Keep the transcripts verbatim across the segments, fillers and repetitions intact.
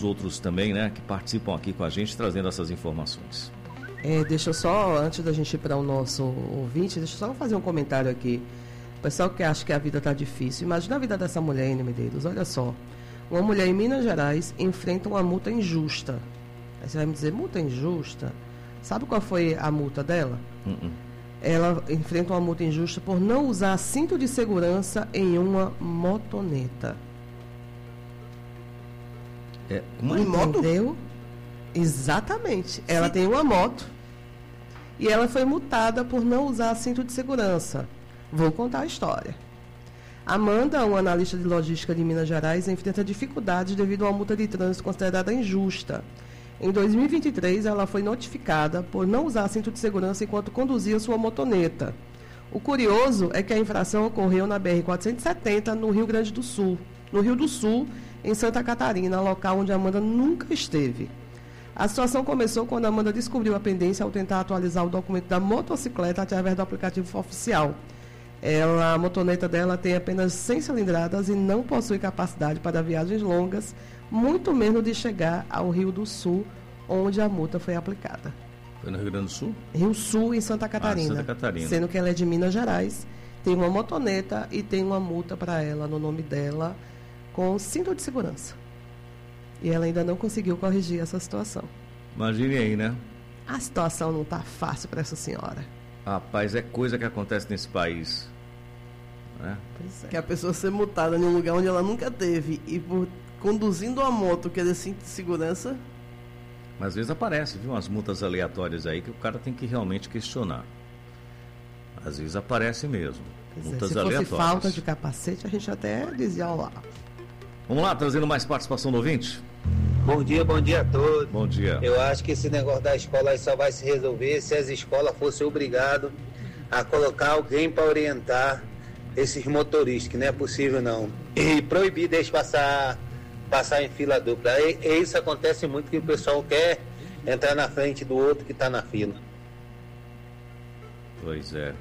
outros também, né, que participam aqui com a gente, trazendo essas informações. É, deixa eu só, antes da gente ir para o nosso ouvinte, deixa eu só fazer um comentário aqui. O pessoal que acha que a vida está difícil, imagina a vida dessa mulher, Ine Medeiros, olha só. Uma mulher em Minas Gerais enfrenta uma multa injusta. Aí você vai me dizer, multa injusta? Sabe qual foi a multa dela? Uh-uh. Ela enfrenta uma multa injusta por não usar cinto de segurança em uma motoneta. É, uma Entendeu? moto? Exatamente. Ela Sim. tem uma moto e ela foi multada por não usar cinto de segurança. Vou contar a história. Amanda, uma analista de logística de Minas Gerais, enfrenta dificuldades devido a uma multa de trânsito considerada injusta. Em dois mil e vinte e três, ela foi notificada por não usar cinto de segurança enquanto conduzia sua motoneta. O curioso é que a infração ocorreu na B R quatrocentos e setenta, no Rio Grande do Sul, no Rio do Sul, em Santa Catarina, local onde Amanda nunca esteve. A situação começou quando Amanda descobriu a pendência ao tentar atualizar o documento da motocicleta através do aplicativo oficial. Ela, a motoneta dela tem apenas cem cilindradas e não possui capacidade para viagens longas, muito menos de chegar ao Rio do Sul, onde a multa foi aplicada. Foi no Rio Grande do Sul? Rio Sul, em Santa Catarina. Ah, Santa Catarina. Sendo que ela é de Minas Gerais, tem uma motoneta e tem uma multa para ela, no nome dela, com cinto de segurança. E ela ainda não conseguiu corrigir essa situação. Imagine aí, né? A situação não está fácil para essa senhora. Rapaz, é coisa que acontece nesse país. Né? Pois é. Que a pessoa ser multada em um lugar onde ela nunca teve e por conduzindo a moto querer cinto de segurança. Mas às vezes aparece, viu, umas multas aleatórias aí que o cara tem que realmente questionar. Às vezes aparece mesmo. Pois multas é, se aleatórias. fosse falta de capacete, a gente até dizia lá. Vamos lá, trazendo mais participação do ouvinte. Bom dia, bom dia a todos. Bom dia. Eu acho que esse negócio da escola aí só vai se resolver se as escolas fossem obrigadas a colocar alguém para orientar esses motoristas, que não é possível não. E proibir deles passar, passar em fila dupla. E, e isso acontece muito, que o pessoal quer entrar na frente do outro que está na fila. Pois é.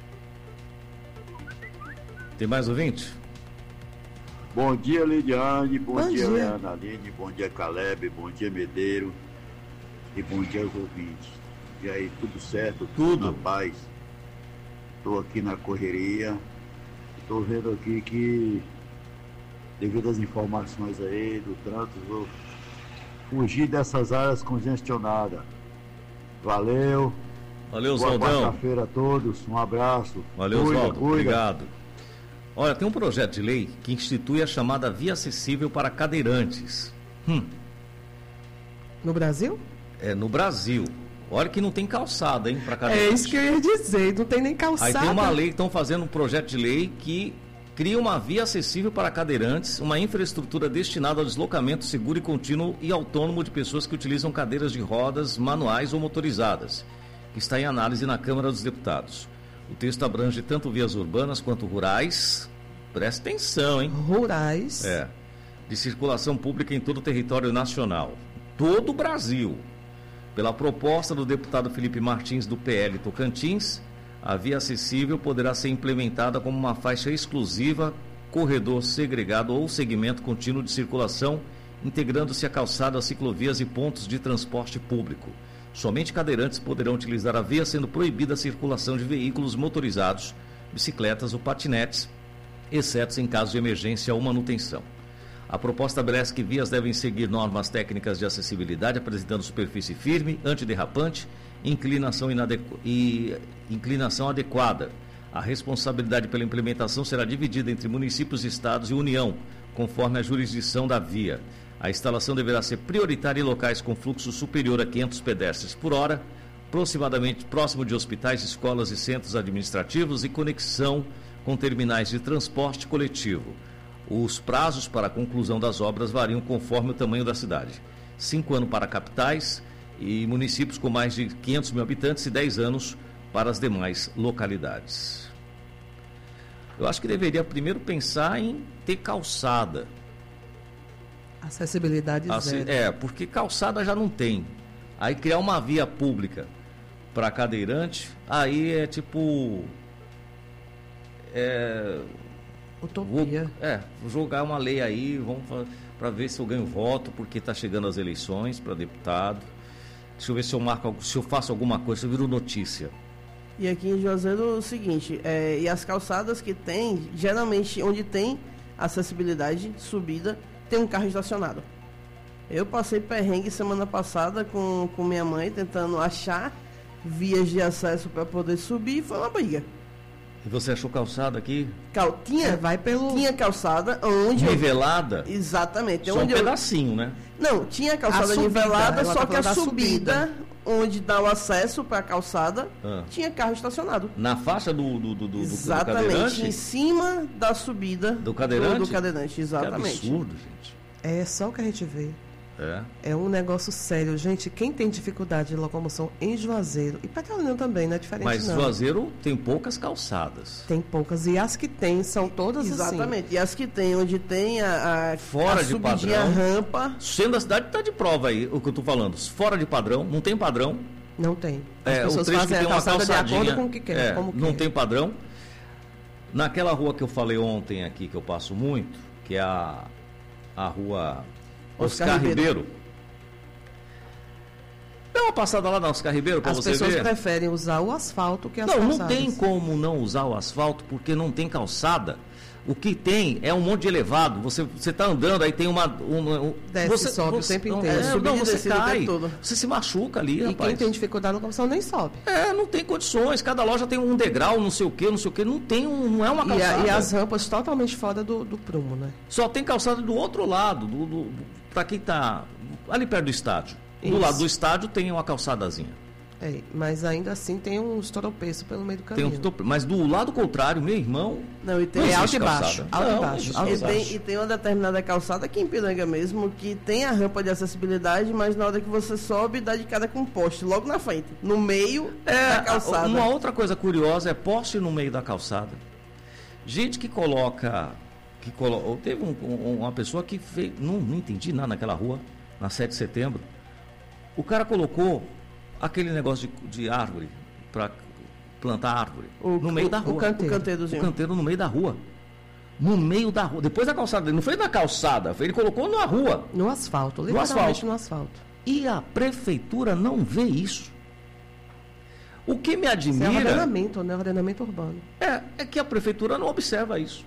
Tem mais ouvinte? Bom dia, Lidiane, bom, bom dia, dia, Leana Aline, bom dia, Caleb, bom dia, Medeiro, e bom dia aos ouvintes. E aí, tudo certo? Tudo. Na paz. Estou aqui na correria, estou vendo aqui que, devido às informações aí do trânsito, vou fugir dessas áreas congestionadas. Valeu. Valeu, Boa Oswaldão. quarta-feira a todos, um abraço. Valeu, Cuida, Oswaldo, cuida. obrigado. Olha, tem um projeto de lei que institui a chamada via acessível para cadeirantes. Hum. No Brasil? É, no Brasil. Olha que não tem calçada, hein, para cadeirantes. É isso que eu ia dizer, não tem nem calçada. Aí tem uma lei que estão fazendo um projeto de lei que cria uma via acessível para cadeirantes, uma infraestrutura destinada ao deslocamento seguro e contínuo e autônomo de pessoas que utilizam cadeiras de rodas manuais ou motorizadas, que está em análise na Câmara dos Deputados. O texto abrange tanto vias urbanas quanto rurais, presta atenção, hein? Rurais. É, de circulação pública em todo o território nacional, todo o Brasil. Pela proposta do deputado Felipe Martins, do P L Tocantins, a via acessível poderá ser implementada como uma faixa exclusiva, corredor segregado ou segmento contínuo de circulação, integrando-se a calçada, ciclovias e pontos de transporte público. Somente cadeirantes poderão utilizar a via, sendo proibida a circulação de veículos motorizados, bicicletas ou patinetes, exceto em caso de emergência ou manutenção. A proposta estabelece que vias devem seguir normas técnicas de acessibilidade, apresentando superfície firme, antiderrapante, inclinação, inadequ... e inclinação adequada. A responsabilidade pela implementação será dividida entre municípios, estados e União, conforme a jurisdição da via. A instalação deverá ser prioritária em locais com fluxo superior a quinhentos pedestres por hora, aproximadamente próximo de hospitais, escolas e centros administrativos e conexão com terminais de transporte coletivo. Os prazos para a conclusão das obras variam conforme o tamanho da cidade. Cinco anos para capitais e municípios com mais de quinhentos mil habitantes e dez anos para as demais localidades. Eu acho que deveria primeiro pensar em ter calçada. Acessibilidade Assim, zero. é, porque calçada já não tem. Aí criar uma via pública para cadeirante, aí é tipo... É, Utopia. Vou, é, vou jogar uma lei aí, vamos fazer, para ver se eu ganho voto, porque está chegando as eleições para deputado. Deixa eu ver se eu marco, se eu faço alguma coisa, se eu viro notícia. E aqui em Juazeiro é o seguinte, é, e as calçadas que tem, geralmente onde tem acessibilidade, subida, tem um carro estacionado. Eu passei perrengue semana passada com, com minha mãe, tentando achar vias de acesso para poder subir, e foi uma briga. E você achou calçada aqui? Cal, tinha, É, vai pelo... tinha calçada onde... Nivelada? Eu, exatamente. Só onde um eu, pedacinho, né? não, tinha calçada A subida, nivelada, ela só tá que a falando da subida, subida. onde dá o acesso para a calçada, Ah. tinha carro estacionado. Na faixa do, do, do, do, Exatamente, do cadeirante? em cima da subida Do cadeirante? do, do cadeirante, Que exatamente. absurdo, gente. É só o que a gente vê. É. É um negócio sério. Gente, quem tem dificuldade de locomoção em Juazeiro, e Petrolina também, não é diferente Mas não. Juazeiro tem poucas calçadas. Tem poucas, e as que tem são todas assim. Exatamente. E as que tem, onde tem a, a, Fora a de subidinha, padrão. rampa, Sendo a cidade está de prova aí, o que eu tô falando. Fora de padrão, não tem padrão. Não tem. As É, o pessoas trecho que fazem tem a uma calçada de calçadinha, acordo com o que quer, é, como não quer. tem padrão. Naquela rua que eu falei ontem aqui, que eu passo muito, que é a, a rua Oscar, Oscar Ribeiro. Ribeiro. Dá uma passada lá na Oscar Ribeiro para As você pessoas ver. preferem usar o asfalto que as Não, calçadas. não tem como não usar o asfalto, porque não tem calçada. O que tem é um monte de elevado. Você está andando, aí tem uma. uma um, Desce, você, sobe o você, tempo não, inteiro. É, Subida não, e você descida o cai. tempo todo. Você se machuca ali, E rapaz. quem tem dificuldade na locomoção nem sobe. É, não tem condições. Cada loja tem um degrau, não sei o que, não sei o que. Não tem um, não é uma E, calçada. a- e as rampas totalmente fora do, do prumo, né? Só tem calçada do outro lado, do, do, do, para quem está ali perto do estádio. Do Isso. lado do estádio tem uma calçadazinha. É, mas ainda assim tem um estropeço pelo meio do Tem caminho. um, top- mas do lado contrário, meu irmão. não, e tem, Não É alto existe e baixo, calçada. alto e Não, baixo, existe alto e e, calçada. tem, e tem uma determinada calçada aqui em Piranga mesmo, que tem a rampa de acessibilidade, mas na hora que você sobe, dá de cara com um poste, logo na frente, no meio É, da calçada. uma outra coisa curiosa é poste no meio da calçada. Gente que coloca. Que colo... Teve um- um- uma pessoa que fez. Não, não entendi nada naquela rua, na sete de setembro. O cara colocou aquele negócio de, de árvore, para plantar árvore, O- no meio o- da o rua. canteiro. O canteirozinho. canteiro no meio da rua. No meio da rua. Depois da calçada dele. Não foi na calçada, foi- ele colocou na rua. No asfalto, No literalmente asfalto. no asfalto. E a prefeitura não vê isso. O que me Isso é admira. ordenamento, né? Ordenamento urbano. É, é que a prefeitura não observa isso.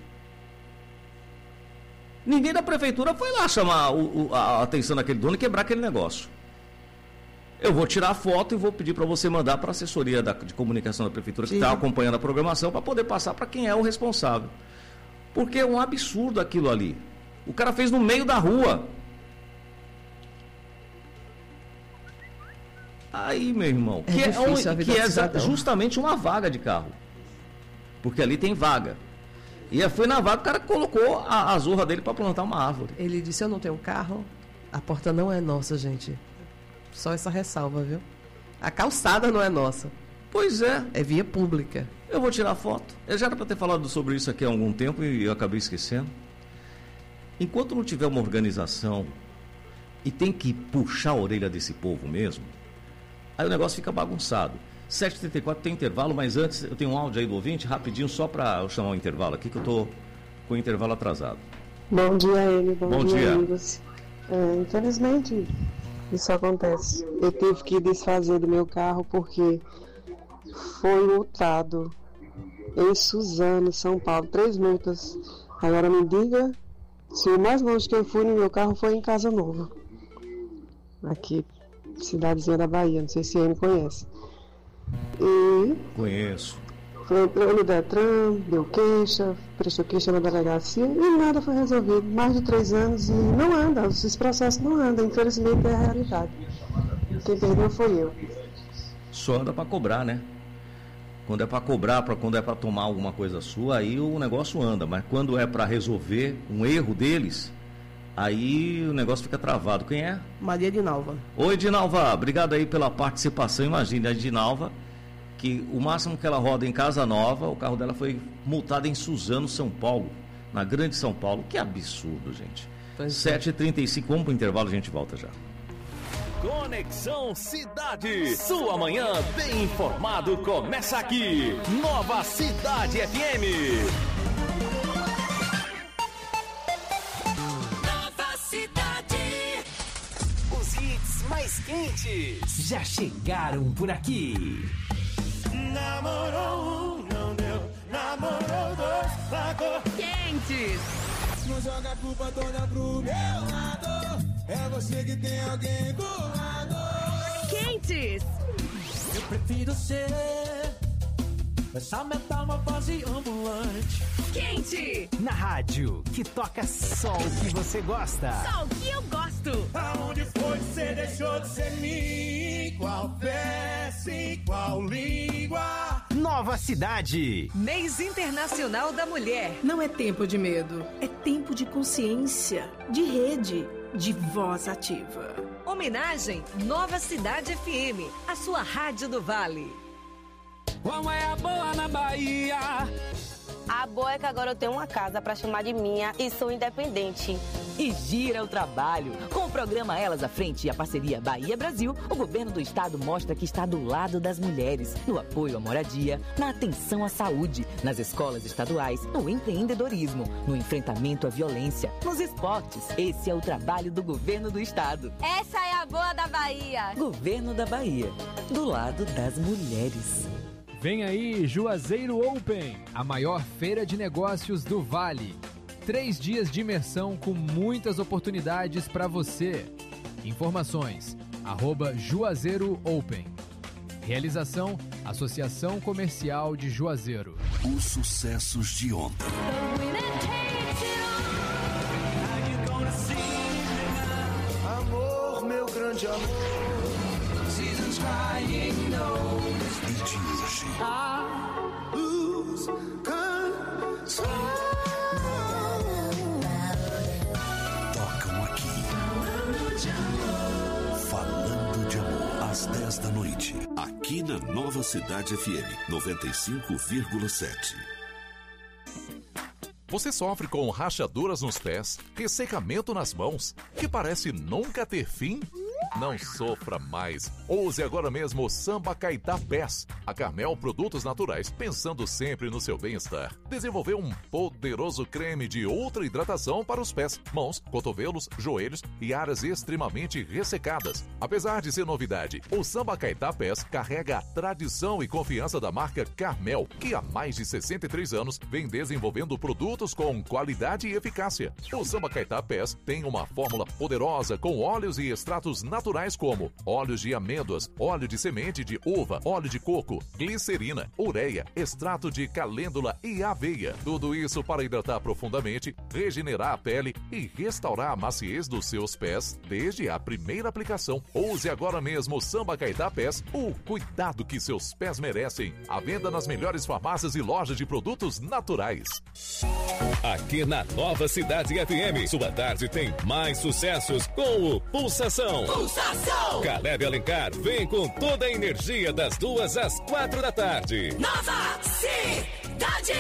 Ninguém da prefeitura foi lá chamar o- o- a atenção daquele dono e quebrar aquele negócio. Eu vou tirar a foto e vou pedir para você mandar para a assessoria da- de comunicação da prefeitura que Sim. está acompanhando a programação para poder passar para quem é o responsável. Porque é um absurdo aquilo ali. O cara fez no meio da rua. Aí, meu irmão, É que é, difícil a um- vida que do é exa- cidadão. justamente uma vaga de carro. Porque ali tem vaga. E foi na vaga, o cara colocou a, a zorra dele para plantar uma árvore. Ele disse, eu não tenho carro, a porta não é nossa, gente. Só essa ressalva, viu? A calçada não é nossa, Pois é, é via pública. eu vou tirar foto. Eu já era para ter falado sobre isso aqui há algum tempo e eu acabei esquecendo. Enquanto não tiver uma organização e tem que puxar a orelha desse povo mesmo, aí o negócio fica bagunçado. sete e trinta e quatro tem intervalo, mas antes eu tenho um áudio aí do ouvinte, rapidinho, só para eu chamar o intervalo aqui, que eu estou com o intervalo atrasado. Bom dia, ele. Bom, Bom dia, dia. amigos. É, infelizmente, isso acontece. Eu tive que desfazer do meu carro porque foi multado em Suzano, São Paulo. Três multas. Agora me diga se o mais longe que eu fui no meu carro foi em Casa Nova. Aqui, cidadezinha da Bahia. Não sei se ele conhece. E Conheço. foi entrou no Detran, deu queixa, prestou queixa na delegacia e nada foi resolvido. Mais de três anos e não anda, esses processos não andam, infelizmente é a realidade. Quem perdeu foi eu. Só anda para cobrar, né? Quando é para cobrar, para quando é para tomar alguma coisa sua, aí o negócio anda. Mas quando é para resolver um erro deles, aí o negócio fica travado. Quem é? Maria de Nalva. Oi, Dinalva. Obrigado aí pela participação. Imagine a Dinalva, que o máximo que ela roda em Casa Nova, o carro dela foi multado em Suzano, São Paulo, na Grande São Paulo. Que absurdo, gente. Pois é. sete e trinta e cinco, vamos para o intervalo, a gente volta já. Conexão Cidade. Sua manhã bem informado começa aqui. Nova Cidade F M. Nova Cidade. mais quentes já chegaram por aqui. Namorou um, não deu. Namorou dois, pagou. Quentes. Não joga a culpa toda pro meu lado. É você que tem alguém do lado. Quentes. Eu prefiro ser essa metamorfose ambulante. Quente. Na rádio, que toca só o que você gosta. Só o que eu gosto. Aonde foi que você deixou de ser mim? Qual peça e qual língua? Nova Cidade. Mês Internacional da Mulher. Não é tempo de medo, é tempo de consciência, de rede, de voz ativa. Homenagem Nova Cidade F M, a sua rádio do Vale. Qual é a boa na Bahia? A boa é que agora eu tenho uma casa pra chamar de minha e sou independente. E gira o trabalho. Com o programa Elas à Frente e a parceria Bahia Brasil, o governo do estado mostra que está do lado das mulheres, no apoio à moradia, na atenção à saúde, nas escolas estaduais, no empreendedorismo, no enfrentamento à violência, nos esportes. Esse é o trabalho do governo do estado. Essa é a boa da Bahia. Governo da Bahia, do lado das mulheres. Vem aí Juazeiro Open, a maior feira de negócios do Vale. Três dias de imersão com muitas oportunidades para você. Informações, arroba Juazeiro Open. Realização, Associação Comercial de Juazeiro. Os sucessos de ontem. Amor, meu grande amor. Seasons crying knows. E de hoje. I lose control. Falando de Amor, às dez da noite, aqui na Nova Cidade F M noventa e cinco vírgula sete. Você sofre com rachaduras nos pés, ressecamento nas mãos, que parece nunca ter fim? Não sofra mais. Ouse agora mesmo o Samba Caetá Pés. A Carmel Produtos Naturais, pensando sempre no seu bem-estar, desenvolveu um poderoso creme de ultra hidratação para os pés, mãos, cotovelos, joelhos e áreas extremamente ressecadas. Apesar de ser novidade, o Samba Caetá Pés carrega a tradição e confiança da marca Carmel, que há mais de sessenta e três anos vem desenvolvendo produtos com qualidade e eficácia. O Samba Caetá Pés tem uma fórmula poderosa com óleos e extratos naturais naturais como óleos de amêndoas, óleo de semente de uva, óleo de coco, glicerina, ureia, extrato de calêndula e aveia. Tudo isso para hidratar profundamente, regenerar a pele e restaurar a maciez dos seus pés desde a primeira aplicação. Use agora mesmo o Samba Caetá Pés, o cuidado que seus pés merecem. À venda nas melhores farmácias e lojas de produtos naturais. Aqui na Nova Cidade F M, sua tarde tem mais sucessos com o Pulsação. Pulsação! Caleb Alencar vem com toda a energia das duas às quatro da tarde. Nova Cidade!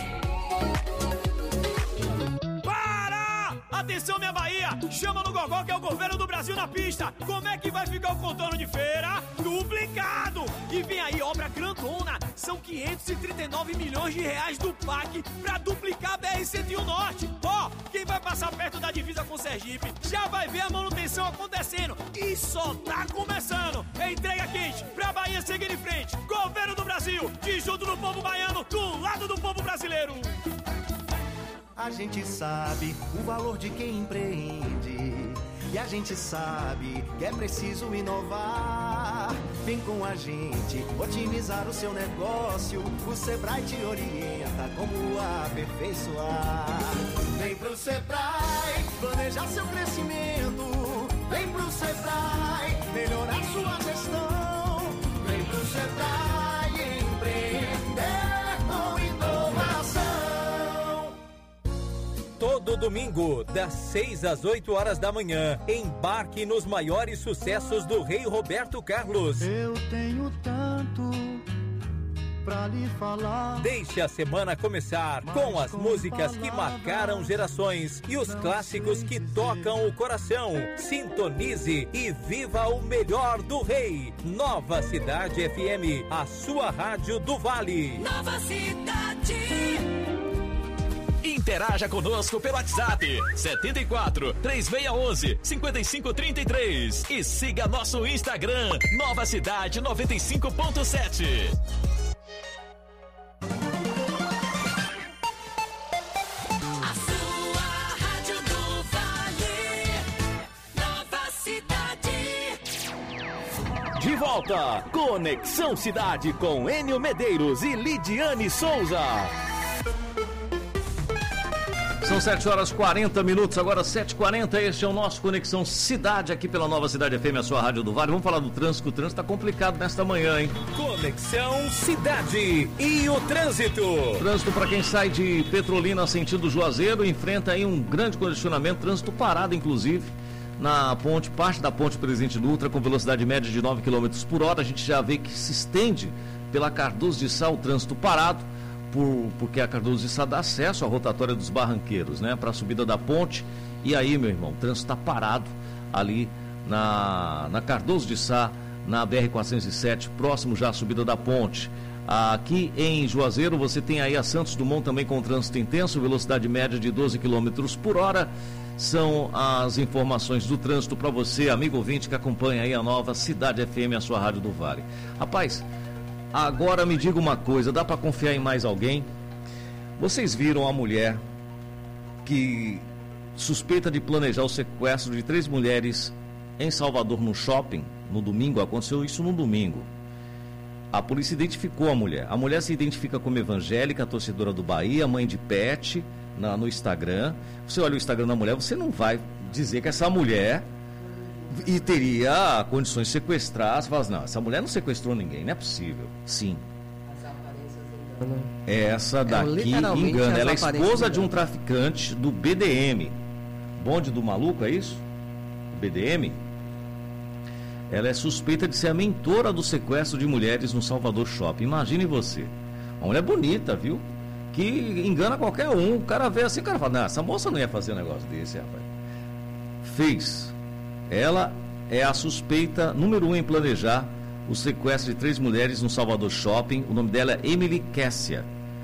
Atenção, minha Bahia! Chama no Gogó que é o governo do Brasil na pista! Como é que vai ficar o contorno de feira? Duplicado! E vem aí, obra grandona! São quinhentos e trinta e nove milhões de reais do P A C pra duplicar a B R cento e um Norte! Ó, oh, quem vai passar perto da divisa com Sergipe já vai ver a manutenção acontecendo! E só tá começando! É entrega quente pra Bahia seguir em frente! Governo do Brasil, de junto do povo baiano, do lado do povo brasileiro! A gente sabe o valor de quem empreende. E a gente sabe que é preciso inovar. Vem com a gente otimizar o seu negócio. O Sebrae te orienta como aperfeiçoar. Vem pro Sebrae planejar seu crescimento. Vem pro Sebrae melhorar sua gestão. Vem pro Sebrae empreender com inovação. Todo domingo, das seis às oito horas da manhã, embarque nos maiores sucessos do Rei Roberto Carlos. Eu tenho tanto pra lhe falar. Deixe a semana começar com as músicas que marcaram gerações e os clássicos que tocam o coração. Sintonize e viva o melhor do Rei. Nova Cidade F M, a sua rádio do Vale. Nova Cidade. Interaja conosco pelo WhatsApp setenta e quatro, três seis um um, cinco cinco três três e siga nosso Instagram Nova Cidade noventa e cinco ponto sete. De volta, Conexão Cidade com Enio Medeiros e Lidiane Souza. São sete horas e quarenta minutos, agora sete e quarenta, este é o nosso Conexão Cidade aqui pela Nova Cidade F M, a sua rádio do Vale. Vamos falar do trânsito, o trânsito está complicado nesta manhã, hein? Conexão Cidade e o trânsito. Trânsito para quem sai de Petrolina sentido Juazeiro, enfrenta aí um grande congestionamento, trânsito parado inclusive. Na ponte, parte da ponte Presidente Dutra, com velocidade média de nove quilômetros por hora, a gente já vê que se estende pela Cardoso de Sá o trânsito parado, por, porque a Cardoso de Sá dá acesso à rotatória dos Barranqueiros, né, para a subida da ponte. E aí, meu irmão, o trânsito está parado ali na, na Cardoso de Sá, na B R quatrocentos e sete, próximo já à subida da ponte. Aqui em Juazeiro você tem aí a Santos Dumont também com trânsito intenso, velocidade média de doze quilômetros por hora. São as informações do trânsito para você, amigo ouvinte que acompanha aí a Nova Cidade F M, a sua rádio do Vale. Rapaz, agora me diga uma coisa, dá para confiar em mais alguém? Vocês viram a mulher que suspeita de planejar o sequestro de três mulheres em Salvador no shopping, no domingo? Aconteceu isso no domingo. A polícia identificou a mulher. A mulher se identifica como evangélica, torcedora do Bahia, mãe de pet, na, no Instagram. Você olha o Instagram da mulher, você não vai dizer que essa mulher e teria condições de sequestrar. Você fala assim, não, essa mulher não sequestrou ninguém, não é possível. Sim. Essa daqui é, engana. Ela é esposa de um traficante do B D M. Bonde do maluco, é isso? B D M? Ela é suspeita de ser a mentora do sequestro de mulheres no Salvador Shopping. Imagine você. Uma mulher bonita, viu? Que engana qualquer um. O cara vê assim, o cara fala, não, essa moça não ia fazer um negócio desse, rapaz. Fez. Ela é a suspeita número um em planejar o sequestro de três mulheres no Salvador Shopping. O nome dela é Emily Kessia.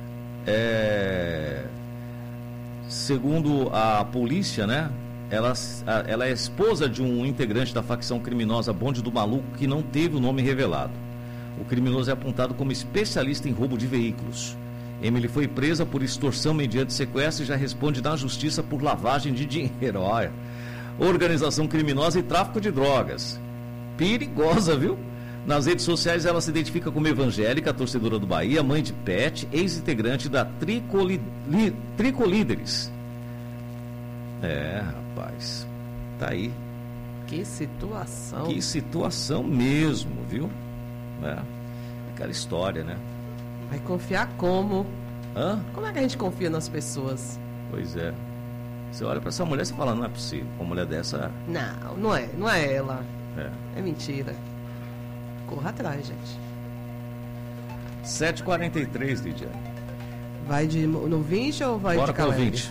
É... Segundo a polícia, né? Ela, ela é esposa de um integrante da facção criminosa Bonde do Maluco que não teve o nome revelado. O criminoso é apontado como especialista em roubo de veículos. Emily foi presa por extorsão mediante sequestro e já responde na justiça por lavagem de dinheiro. Olha, organização criminosa e tráfico de drogas. Perigosa, viu? Nas redes sociais ela se identifica como evangélica, torcedora do Bahia, mãe de pet, ex-integrante da Tricoli, li, Tricolíderes. É, rapaz, tá aí. Que situação. Que situação mesmo, viu? É, aquela história, né? Vai confiar como? Hã? Como é que a gente confia nas pessoas? Pois é. Você olha pra essa mulher e você fala, não é possível. Uma mulher dessa... Não, não é, não é ela. É. É mentira. Corra atrás, gente. sete e quarenta e três, Lidiane. Vai de, no vinte ou vai Bora de Caleb? vinte.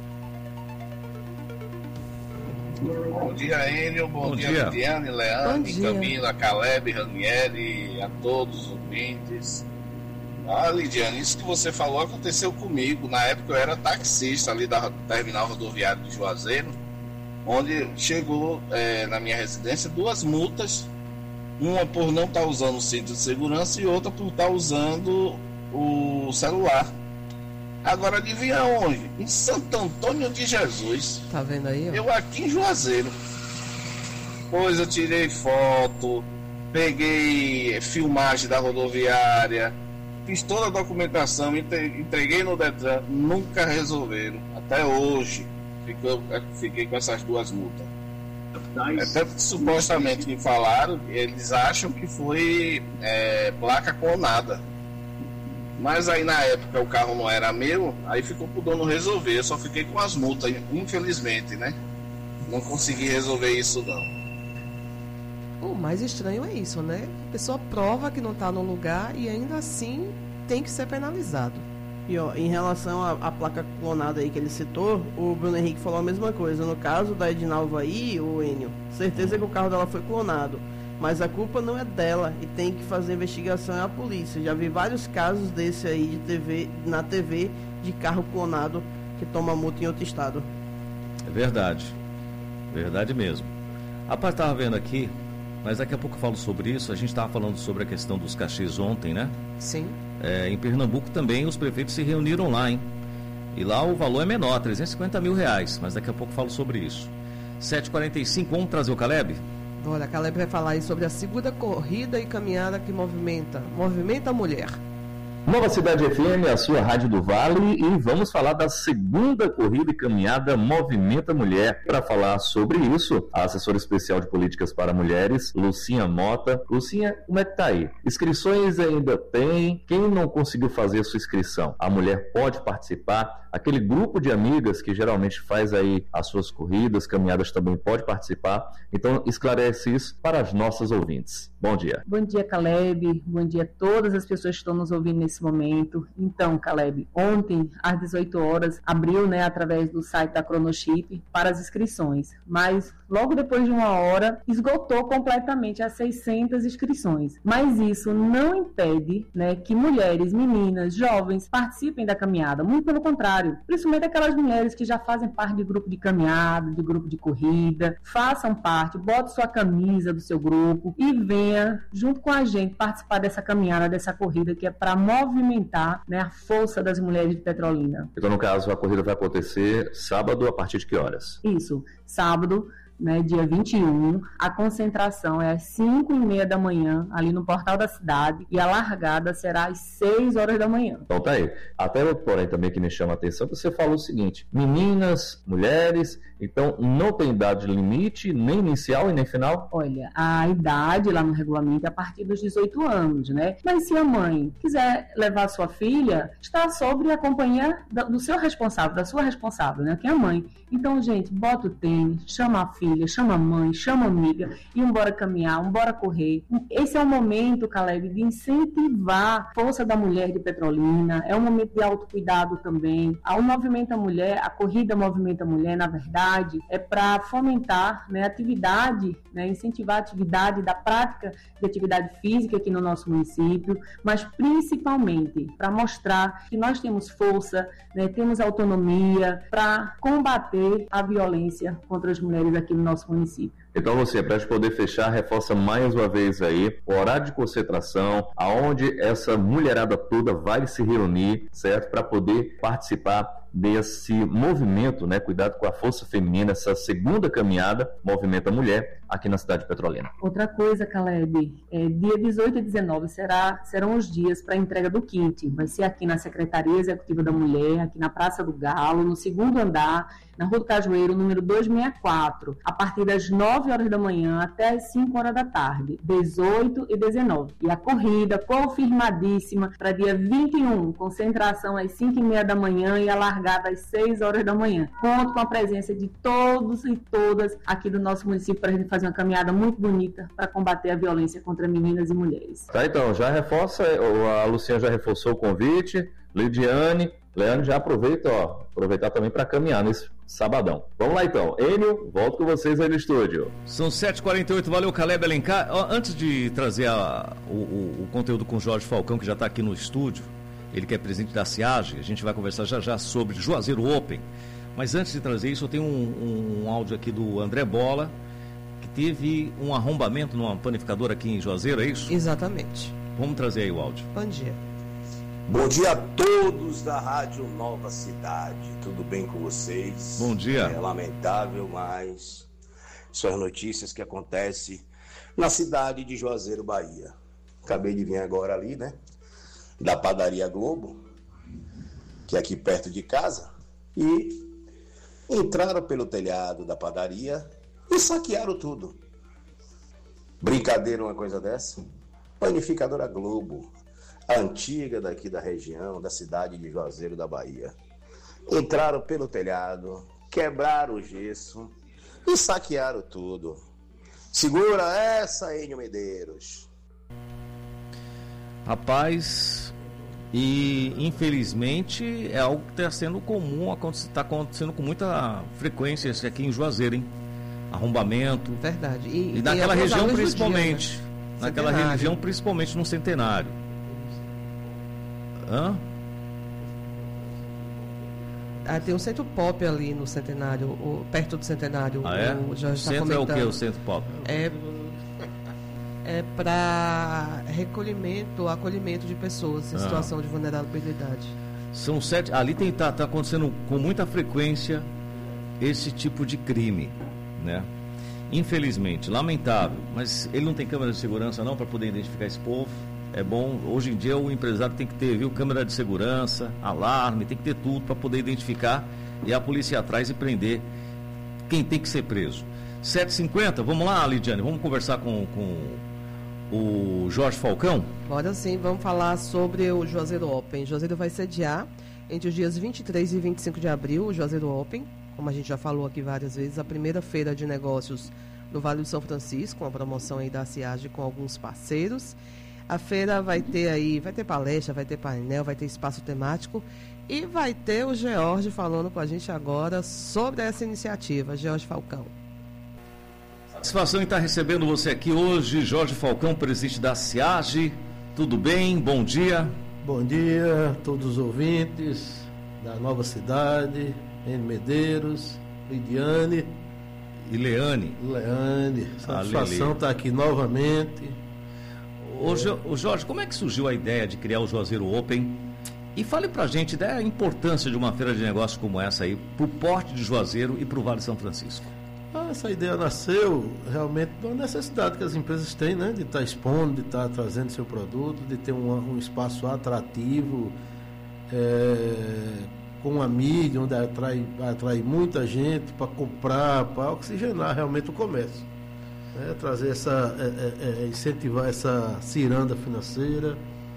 Bom dia, Enio. Bom, Bom dia, dia, Lidiane, Leandro, Camila, Caleb, Ranieri, a todos os ouvintes. Ah, Lidiane, isso que você falou aconteceu comigo. Na época eu era taxista ali da terminal rodoviária de Juazeiro, onde chegou é, na minha residência duas multas. Uma por não estar usando o cinto de segurança e outra por estar usando o celular. Agora adivinha onde? Em Santo Antônio de Jesus. Tá vendo aí? Ó? Eu aqui em Juazeiro. Pois eu tirei foto, peguei filmagem da rodoviária, fiz toda a documentação, entreguei no Detran, nunca resolveram. Até hoje fiquei, fiquei com essas duas multas. É tanto que supostamente me falaram, eles acham que foi é, placa clonada. Mas aí na época o carro não era meu, aí ficou pro dono resolver. Eu só fiquei com as multas, infelizmente, né? Não consegui resolver isso não. O mais estranho é isso, né? A pessoa prova que não tá no lugar e ainda assim tem que ser penalizado. E ó, em relação à, à placa clonada aí que ele citou, o Bruno Henrique falou a mesma coisa. No caso da Edinalva aí, o Enio, certeza que o carro dela foi clonado. Mas a culpa não é dela e tem que fazer investigação é a polícia. Já vi vários casos desse aí de T V, na T V de carro clonado que toma multa em outro estado. É verdade. Verdade mesmo. Rapaz, estava vendo aqui, mas daqui a pouco eu falo sobre isso. A gente estava falando sobre a questão dos cachês ontem, né? Sim. É, em Pernambuco também os prefeitos se reuniram lá, hein? E lá o valor é menor, trezentos e cinquenta mil reais. Mas daqui a pouco eu falo sobre isso. sete e quarenta e cinco, vamos trazer o Caleb? Olha, a Caleb vai falar aí sobre a segunda corrida e caminhada que movimenta, movimenta a mulher. Nova Cidade F M, a sua rádio do Vale, e vamos falar da segunda corrida e caminhada Movimenta Mulher. Para falar sobre isso, a assessora especial de políticas para mulheres, Lucinha Mota. Lucinha, como é que tá aí? Inscrições ainda tem? Quem não conseguiu fazer a sua inscrição? A mulher pode participar? Aquele grupo de amigas que geralmente faz aí as suas corridas, caminhadas também pode participar. Então, esclarece isso para as nossas ouvintes. Bom dia. Bom dia, Caleb. Bom dia a todas as pessoas que estão nos ouvindo nesse momento. Então, Caleb, ontem, às dezoito horas, abriu, né, através do site da Cronoship para as inscrições. Mas, logo depois de uma hora, esgotou completamente as seiscentas inscrições. Mas isso não impede, né, que mulheres, meninas, jovens participem da caminhada. Muito pelo contrário. Principalmente aquelas mulheres que já fazem parte de grupo de caminhada, de grupo de corrida, façam parte, bote sua camisa do seu grupo e venha junto com a gente participar dessa caminhada, dessa corrida que é para movimentar, né, a força das mulheres de Petrolina. Então, no caso, a corrida vai acontecer sábado a partir de que horas? Isso, sábado, né, dia vinte e um, a concentração é às cinco e meia da manhã, ali no portal da cidade, e a largada será às seis horas da manhã. Então tá aí. Até outro porém também que me chama a atenção, você falou o seguinte: meninas, mulheres, então não tem idade limite, nem inicial e nem final? Olha, a idade lá no regulamento é a partir dos dezoito anos, né? Mas se a mãe quiser levar sua filha, está sobre a companhia do seu responsável, da sua responsável, né? Que é a mãe. Então, gente, bota o tênis, chama a filha, chama a mãe, chama a amiga e embora caminhar, embora correr. Esse é o momento, Caleb, de incentivar a força da mulher de Petrolina, é um momento de autocuidado também. O Movimento a Mulher, a corrida Movimento a Mulher, na verdade, é para fomentar, né, atividade, né, incentivar a atividade da prática de atividade física aqui no nosso município, mas principalmente para mostrar que nós temos força, né, temos autonomia para combater a violência contra as mulheres aqui no nosso município. Então você, para a gente poder fechar, reforça mais uma vez aí o horário de concentração, aonde essa mulherada toda vai se reunir, certo? Para poder participar desse movimento, né? Cuidado com a força feminina, essa segunda caminhada, Movimenta Mulher, aqui na cidade de Petrolina. Outra coisa, Caleb, é, dia dezoito e dezenove será, serão os dias para a entrega do kit. Vai ser aqui na Secretaria Executiva da Mulher, aqui na Praça do Galo, no segundo andar, na Rua do Cajueiro, número duzentos e sessenta e quatro, a partir das nove horas da manhã até as cinco horas da tarde, dezoito e dezenove. E a corrida confirmadíssima para dia vinte e um, concentração às cinco e meia da manhã e a largada às seis horas da manhã. Conto com a presença de todos e todas aqui do nosso município para a gente fazer uma caminhada muito bonita para combater a violência contra meninas e mulheres. Tá, então, já reforça, a Luciana já reforçou o convite, Lidiane, Leandro, já aproveita, ó, aproveitar também para caminhar nesse sabadão. Vamos lá então, Enio, volto com vocês aí no estúdio. São sete e quarenta e oito, valeu Caleb Alencar. Ó, antes de trazer a, o, o, o conteúdo com o Jorge Falcão, que já está aqui no estúdio, ele que é presidente da SIAGE, a gente vai conversar já já sobre Juazeiro Open. Mas antes de trazer isso, eu tenho um, um, um áudio aqui do André Bola, que teve um arrombamento numa panificadora aqui em Juazeiro, é isso? Exatamente. Vamos trazer aí o áudio. Bom dia. Bom dia a todos da Rádio Nova Cidade, tudo bem com vocês? Bom dia. É lamentável, mas são as notícias que acontecem na cidade de Juazeiro, Bahia. Acabei de vir agora ali, né, da Padaria Globo, que é aqui perto de casa, e entraram pelo telhado da padaria e saquearam tudo. Brincadeira uma coisa dessa? Panificadora Globo, a antiga daqui da região, da cidade de Juazeiro da Bahia. Entraram pelo telhado, quebraram o gesso e saquearam tudo. Segura essa, Enio Medeiros. Rapaz, e infelizmente é algo que está sendo comum, está acontecendo com muita frequência aqui em Juazeiro, hein? Arrombamento. Verdade. E, e naquela região principalmente. Dia, né? Naquela Centenário. região principalmente no Centenário. Hã? Ah, tem um centro pop ali no Centenário, o, perto do Centenário. Ah, é? O, o centro é o que, o centro pop? É, é para recolhimento, acolhimento de pessoas em ah. situação de vulnerabilidade. São sete. Ali tem tá, tá acontecendo com muita frequência esse tipo de crime, né? Infelizmente, lamentável, mas ele não tem câmera de segurança não para poder identificar esse povo. É bom, hoje em dia o empresário tem que ter, viu, câmera de segurança, alarme, tem que ter tudo para poder identificar e a polícia ir atrás e prender quem tem que ser preso. sete e cinquenta, vamos lá, Lidiane, vamos conversar com, com o Jorge Falcão? Bora sim, vamos falar sobre o Juazeiro Open. O Juazeiro vai sediar entre os dias vinte e três e vinte e cinco de abril o Juazeiro Open, como a gente já falou aqui várias vezes, a primeira feira de negócios no Vale do São Francisco, com a promoção aí da CIAGE com alguns parceiros. A feira vai ter aí, vai ter palestra, vai ter painel, vai ter espaço temático e vai ter o George falando com a gente agora sobre essa iniciativa. George Falcão. Satisfação em estar recebendo você aqui hoje, Jorge Falcão, presidente da CIAGE. Tudo bem? Bom dia. Bom dia a todos os ouvintes da Nova Cidade, N. Medeiros, Lidiane. E Leane. Leane, satisfação estar aqui novamente. Ô, é. Jorge, como é que surgiu a ideia de criar o Juazeiro Open? E fale pra gente da importância de uma feira de negócios como essa aí, pro porte de Juazeiro e pro Vale de São Francisco. Ah, essa ideia nasceu realmente de uma necessidade que as empresas têm, né? De estar expondo, de estar trazendo seu produto, de ter um, um espaço atrativo, é, com a mídia, onde atrai, atrai muita gente para comprar, para oxigenar realmente o comércio. É, trazer essa, é, é, incentivar essa ciranda financeira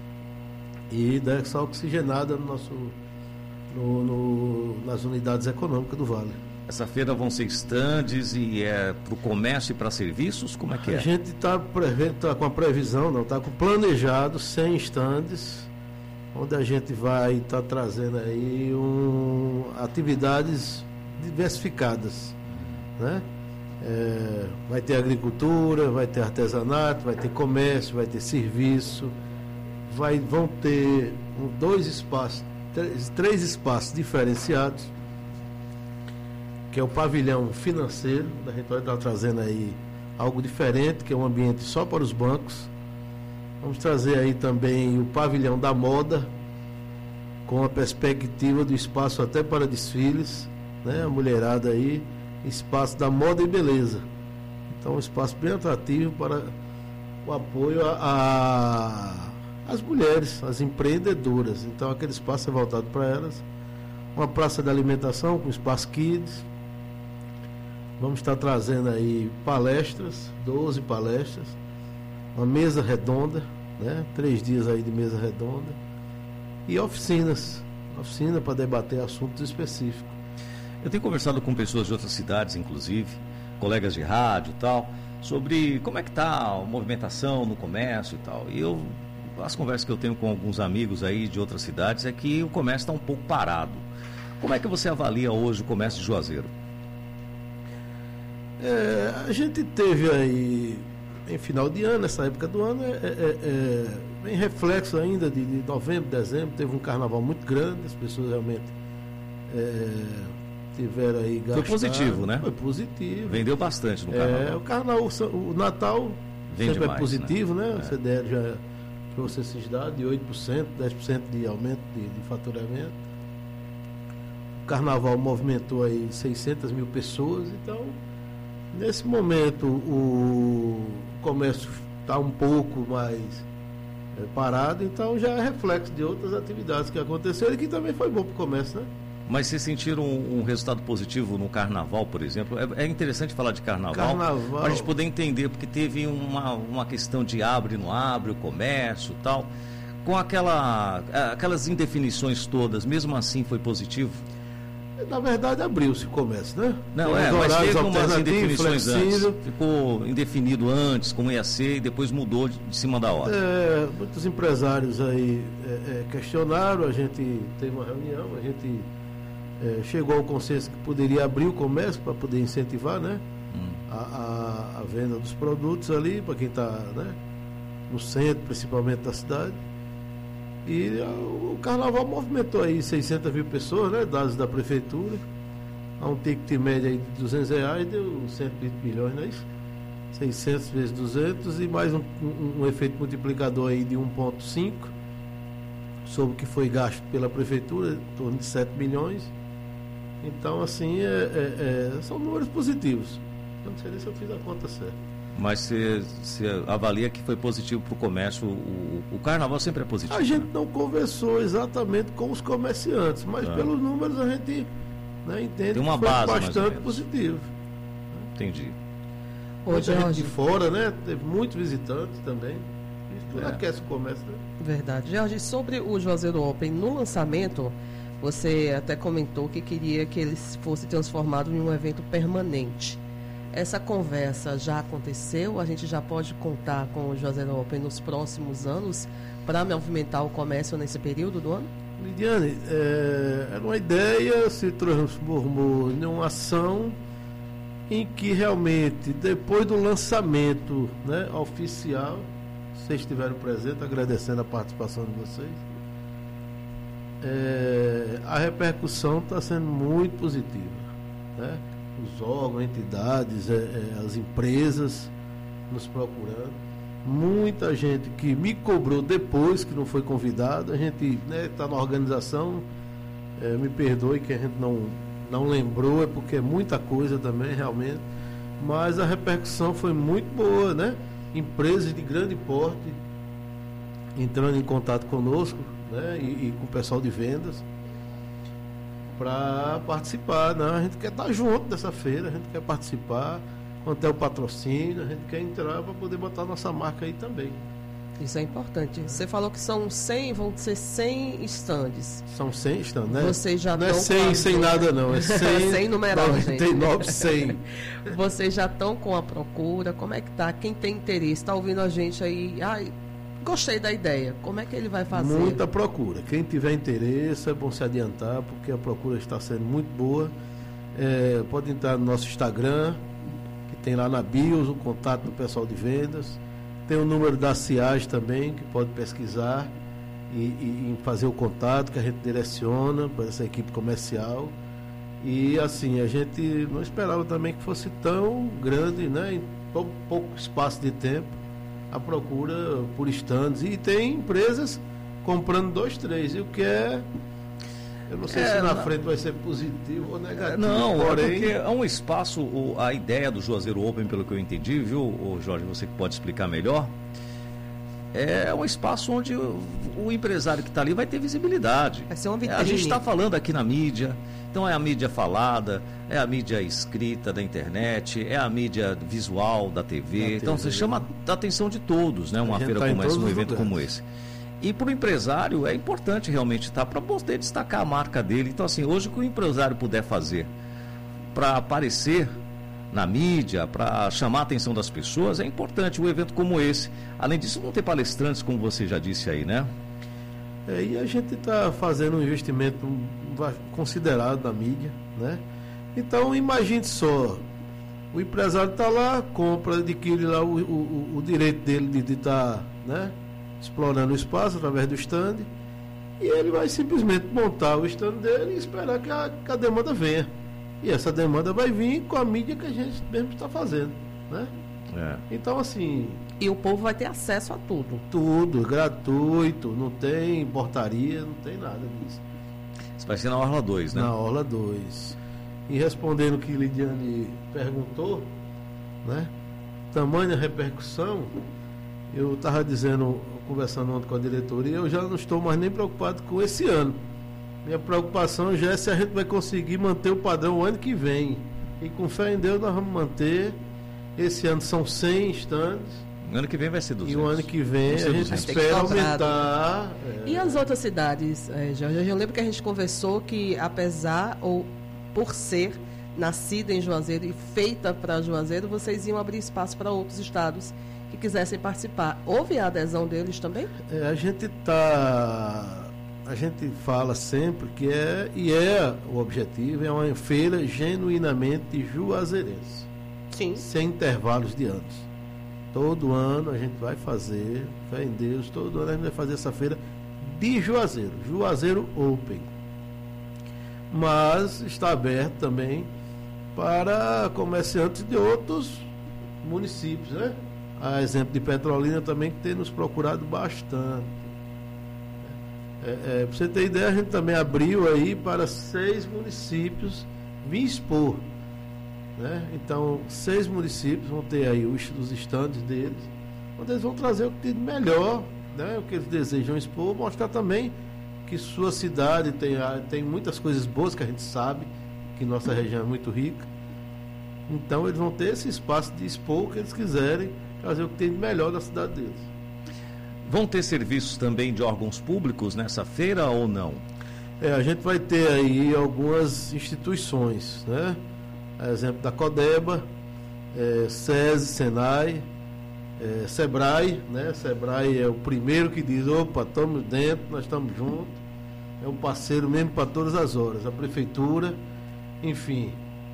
e dar essa oxigenada no nosso, no, no, nas unidades econômicas do Vale. Essa feira vão ser estandes e é para o comércio e para serviços? Como é que é? A gente está tá com a previsão, não, está com planejado cem estandes, onde a gente vai estar tá trazendo aí um, atividades diversificadas, né? É, vai ter agricultura, vai ter artesanato, vai ter comércio, vai ter serviço, vai, vão ter dois espaços, três, três espaços diferenciados, que é o pavilhão financeiro, a gente vai estar trazendo aí algo diferente, que é um ambiente só para os bancos. Vamos trazer aí também o pavilhão da moda, com a perspectiva do espaço até para desfiles, né? A mulherada aí, espaço da moda e beleza. Então, um espaço bem atrativo para o apoio às mulheres, às empreendedoras. Então, aquele espaço é voltado para elas. Uma praça de alimentação com espaço kids. Vamos estar trazendo aí palestras, doze palestras, uma mesa redonda, né? Três dias aí de mesa redonda. E oficinas, oficina para debater assuntos específicos. Eu tenho conversado com pessoas de outras cidades, inclusive, colegas de rádio e tal, sobre como é que está a movimentação no comércio e tal. E eu, as conversas que eu tenho com alguns amigos aí de outras cidades é que o comércio está um pouco parado. Como é que você avalia hoje o comércio de Juazeiro? É, a gente teve aí, em final de ano, nessa época do ano, é, é, é, em reflexo ainda de, de novembro, dezembro, teve um carnaval muito grande, as pessoas realmente... É, tiveram aí gastado. Foi positivo, né? Foi positivo. Vendeu bastante no carnaval. É, o carnaval, o Natal Vende sempre mais, é positivo, né? né? O C D L já trouxe esses dados de oito por cento, dez por cento de aumento de, de faturamento. O carnaval movimentou aí seiscentas mil pessoas, então nesse momento o comércio está um pouco mais é, parado, então já é reflexo de outras atividades que aconteceram e que também foi bom para o comércio, né? Mas vocês sentiram um, um resultado positivo no carnaval, por exemplo? É, é interessante falar de carnaval, carnaval. para a gente poder entender, porque teve uma, uma questão de abre e não abre, o comércio e tal. Com aquela, aquelas indefinições todas, mesmo assim foi positivo? Na verdade, abriu-se o comércio, né? Não, Tem é, mas teve umas indefinições antes. Ficou indefinido antes, como ia ser, e depois mudou de, de cima da hora. É, muitos empresários aí é, é, questionaram, a gente teve uma reunião, a gente... É, chegou ao consenso que poderia abrir o comércio para poder incentivar, né? Hum. a, a, a venda dos produtos ali para quem está, né? No centro, principalmente da cidade. E o carnaval movimentou aí seiscentas mil pessoas, né? Dados da prefeitura. A um ticket média aí de duzentos reais deu cento e vinte milhões, não é isso? seiscentos vezes duzentos e mais um, um, um efeito multiplicador aí de um vírgula cinco sobre o que foi gasto pela prefeitura, em torno de sete milhões. Então, assim, é, é, é, são números positivos. Eu não sei nem se eu fiz a conta certa. Mas você, você avalia que foi positivo para o comércio, o, o carnaval sempre é positivo? A gente não conversou exatamente com os comerciantes, mas ah. pelos números a gente, né, entende Tem uma que foi base, bastante positivo. Entendi. Muita gente de fora, né? Teve muitos visitantes também. Isso tudo É. aquece o comércio, né? Verdade. Jorge, sobre o Juazeiro Open, no lançamento, você até comentou que queria que ele fosse transformado em um evento permanente. Essa conversa já aconteceu? A gente já pode contar com o Juazeiro Open nos próximos anos para movimentar o comércio nesse período do ano? Lidiane, é, era uma ideia, se transformou em uma ação em que realmente, depois do lançamento, né, oficial, vocês estiveram presentes, agradecendo a participação de vocês, é, a repercussão está sendo muito positiva, né? Os órgãos, entidades, é, é, as empresas nos procurando, muita gente que me cobrou depois, que não foi convidado, a gente está, né, na organização, é, me perdoe que a gente não não lembrou, é porque é muita coisa também, realmente, mas a repercussão foi muito boa, né? Empresas de grande porte entrando em contato conosco, né? E, e com o pessoal de vendas para participar, né? A gente quer estar junto dessa feira, a gente quer participar, quanto é o patrocínio, a gente quer entrar para poder botar nossa marca aí também. Isso é importante. Você falou que são cem, vão ser cem estandes. São cem estandes, né? Vocês já não é estão cem sem nada, não. É cem, sem numeral, noventa e nove, cem. Vocês já estão com a procura? Como é que tá? Quem tem interesse, está ouvindo a gente aí? Ai, gostei da ideia. Como é que ele vai fazer? Muita procura. Quem tiver interesse, é bom se adiantar, porque a procura está sendo muito boa. É, pode entrar no nosso Instagram, que tem lá na bio o contato do pessoal de vendas. Tem o número da CIAS também, que pode pesquisar e, e, e fazer o contato, que a gente direciona para essa equipe comercial. E assim, a gente não esperava também que fosse tão grande, né, em pouco, pouco espaço de tempo, a procura por estandes. E tem empresas comprando dois, três, e o que é... Eu não sei É, se na não- frente vai ser positivo ou negativo. Não, porém, é porque é um espaço, o- a ideia do Juazeiro Open, pelo que eu entendi, viu, ô Jorge, você que pode explicar melhor, é um espaço onde o, o empresário que está ali vai ter visibilidade. Vai ser uma É, vitrine. a gente está falando aqui na mídia, então é a mídia falada, é a mídia escrita da internet, é a mídia visual da T V, Da então T V. você chama a atenção de todos, né, uma A gente feira tá em como essa, todos um os evento lugares. como esse. E para o empresário é importante realmente estar para poder destacar a marca dele. Então, assim, hoje o que o empresário puder fazer para aparecer na mídia, para chamar a atenção das pessoas, é importante um evento como esse. Além disso, não ter palestrantes, como você já disse aí, né? É, e a gente está fazendo um investimento va- considerado na mídia, né? Então, imagine só, o empresário está lá, compra, adquire lá o, o, o direito dele de estar, né, explorando o espaço através do stand, e ele vai simplesmente montar o stand dele e esperar que a, que a demanda venha. E essa demanda vai vir com a mídia que a gente mesmo está fazendo, né? É. Então, assim... E o povo vai ter acesso a tudo. Tudo, gratuito, não tem portaria, não tem nada disso. Isso vai ser na Orla dois, né? Na Orla dois. E respondendo o que Lidiane perguntou, né? Tamanha repercussão, eu estava dizendo, conversando ontem com a diretoria, eu já não estou mais nem preocupado com esse ano. Minha preocupação já é se a gente vai conseguir manter o padrão o ano que vem. E com fé em Deus nós vamos manter. Esse ano são cem estandes. O ano que vem vai ser duzentos. E o ano que vem a Vai ser gente duzentos. espera aumentar. é, E as outras cidades, eh, Jorge? Eu lembro que a gente conversou que, apesar ou por ser nascida em Juazeiro e feita para Juazeiro, vocês iam abrir espaço para outros estados que quisessem participar. Houve a adesão deles também? É, a gente tá, a gente fala sempre que é, e é o objetivo, é uma feira genuinamente juazeirense. Sim. Sem intervalos de anos. Todo ano a gente vai fazer, fé em Deus, todo ano a gente vai fazer essa feira de Juazeiro, Juazeiro Open. Mas está aberto também para comerciantes de outros municípios, né? A exemplo de Petrolina também, que tem nos procurado bastante. É, é, para você ter ideia, a gente também abriu aí para seis municípios vir expor, né? Então, seis municípios vão ter aí os, os estandes deles, onde eles vão trazer o que tem de melhor, né? O que eles desejam expor, mostrar também que sua cidade tem, tem muitas coisas boas que a gente sabe, que nossa região é muito rica. Então eles vão ter esse espaço de expor o que eles quiserem, trazer o que tem de melhor da cidade deles. Vão ter serviços também de órgãos públicos nessa feira ou não? É, a gente vai ter aí algumas instituições, né? A exemplo da Codeba, é, SESI, Senai, é, Sebrae, né? Sebrae é o primeiro que diz, opa, estamos dentro, nós estamos juntos, é um parceiro mesmo para todas as horas, a prefeitura, enfim,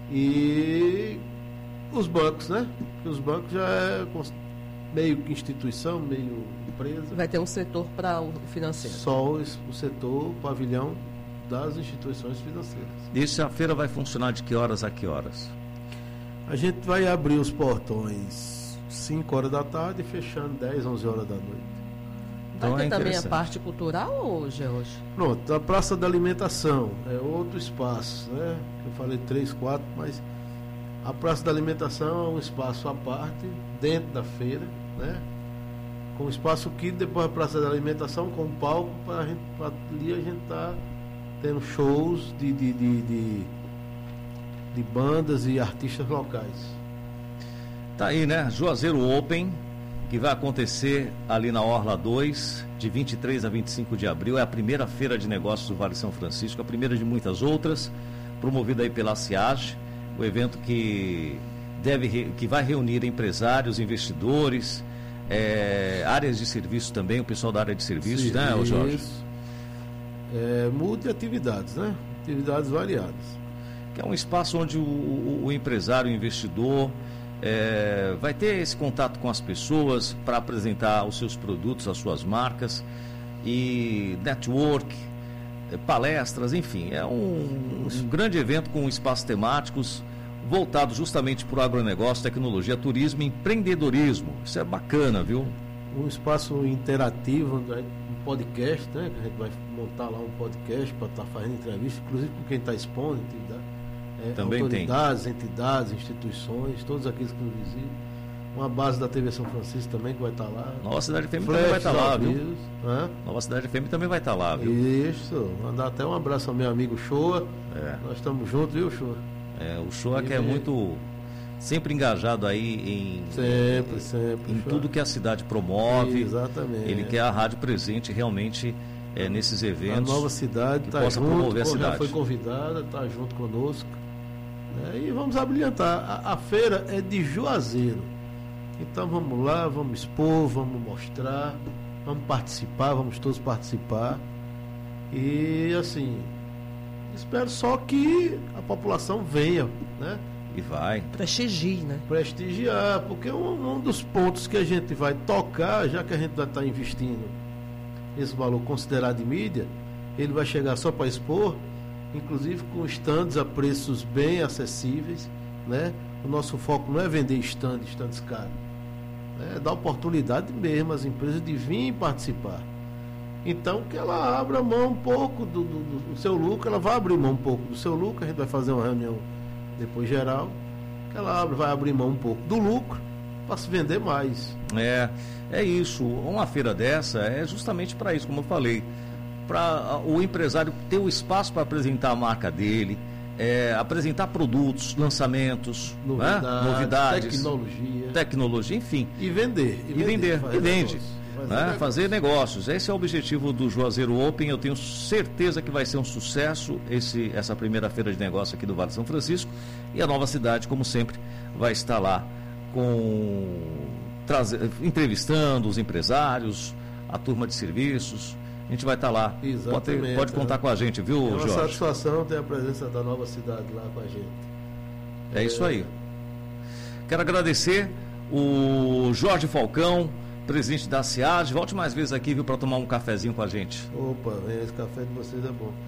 e os bancos, né? Os bancos já é meio que instituição, meio empresa. Vai ter um setor para o financeiro. Só o, o setor, o pavilhão das instituições financeiras. E essa feira vai funcionar de que horas a que horas? A gente vai abrir os portões cinco horas da tarde e fechando dez, onze horas da noite. Vai então ter é também a parte cultural ou hoje é hoje? Pronto, a Praça da Alimentação é outro espaço, né? Eu falei três, quatro, mas a Praça da Alimentação é um espaço à parte, dentro da feira, né? Com espaço que depois da Praça da Alimentação, com um palco, para ali a gente tá tendo shows de, de, de, de, de bandas e artistas locais. Tá aí, né? Juazeiro Open, que vai acontecer ali na Orla dois, de vinte e três a vinte e cinco de abril. É a primeira feira de negócios do Vale São Francisco, a primeira de muitas outras, promovida aí pela SIAGE, o evento que, deve, que vai reunir empresários, investidores, é, áreas de serviço também, o pessoal da área de serviços, Sim, né, Jorge? É, multi-atividades, né? Atividades variadas. Que é um espaço onde o, o, o empresário, o investidor, é, vai ter esse contato com as pessoas para apresentar os seus produtos, as suas marcas, e network, é, palestras, enfim, é um, um grande evento com espaços temáticos voltados justamente para o agronegócio, tecnologia, turismo e empreendedorismo. Isso é bacana, viu? Um espaço interativo, um podcast, né? Que a gente vai montar lá um podcast para estar tá fazendo entrevista, inclusive com quem está expondo, entendeu? É, Também autoridades, tem. entidades, instituições, todos aqueles que nos visitam. Uma base da T V São Francisco também que vai estar tá lá. Nova Cidade F M também vai estar tá lá, viu? Hã? Nova Cidade F M também vai estar tá lá, viu? Isso, mandar até um abraço ao meu amigo Shoa. É. Nós estamos juntos, viu, Shoa? É, o Shoa que é muito... sempre engajado aí em, sempre, sempre, em tudo que a cidade promove. Exatamente. Ele quer a rádio presente realmente é, nesses eventos. A Nova Cidade que tá possa junto, promover a cidade. Já foi convidada, está junto conosco. Né? E vamos abrilhantar. A, a feira é de Juazeiro. Então vamos lá, vamos expor, vamos mostrar, vamos participar, vamos todos participar. E assim, espero só que a população venha, né? E vai. Prestigie, né? Prestigiar, porque um, um dos pontos que a gente vai tocar, já que a gente vai estar investindo esse valor considerado de mídia, ele vai chegar só para expor, inclusive com estandes a preços bem acessíveis, né? O nosso foco não é vender estandes, estandes caros, né? É dar oportunidade mesmo às empresas de vir participar. Então, que ela abra mão um pouco do, do, do seu lucro, ela vai abrir mão um pouco do seu lucro, a gente vai fazer uma reunião depois geral, que ela abre, vai abrir mão um pouco do lucro para se vender mais. É, é isso. Uma feira dessa é justamente para isso, como eu falei, para o empresário ter o espaço para apresentar a marca dele, é, apresentar produtos, lançamentos, novidades, né? Novidades, tecnologia, tecnologia, enfim. E vender. E, e vender, vender e vende. Negócio. Fazer, né? fazer negócios. Esse é o objetivo do Juazeiro Open. Eu tenho certeza que vai ser um sucesso esse, essa primeira feira de negócio aqui do Vale São Francisco. E a Nova Cidade, como sempre, vai estar lá com trazer, entrevistando os empresários, a turma de serviços. A gente vai estar lá. Exatamente, pode, pode contar é. com a gente, viu, Jorge? É uma Jorge? satisfação ter a presença da Nova Cidade lá com a gente. É, é isso aí. Quero agradecer o Jorge Falcão, presidente da SEAD. Volte mais vezes aqui, viu, para tomar um cafezinho com a gente. Opa, esse café de vocês é bom.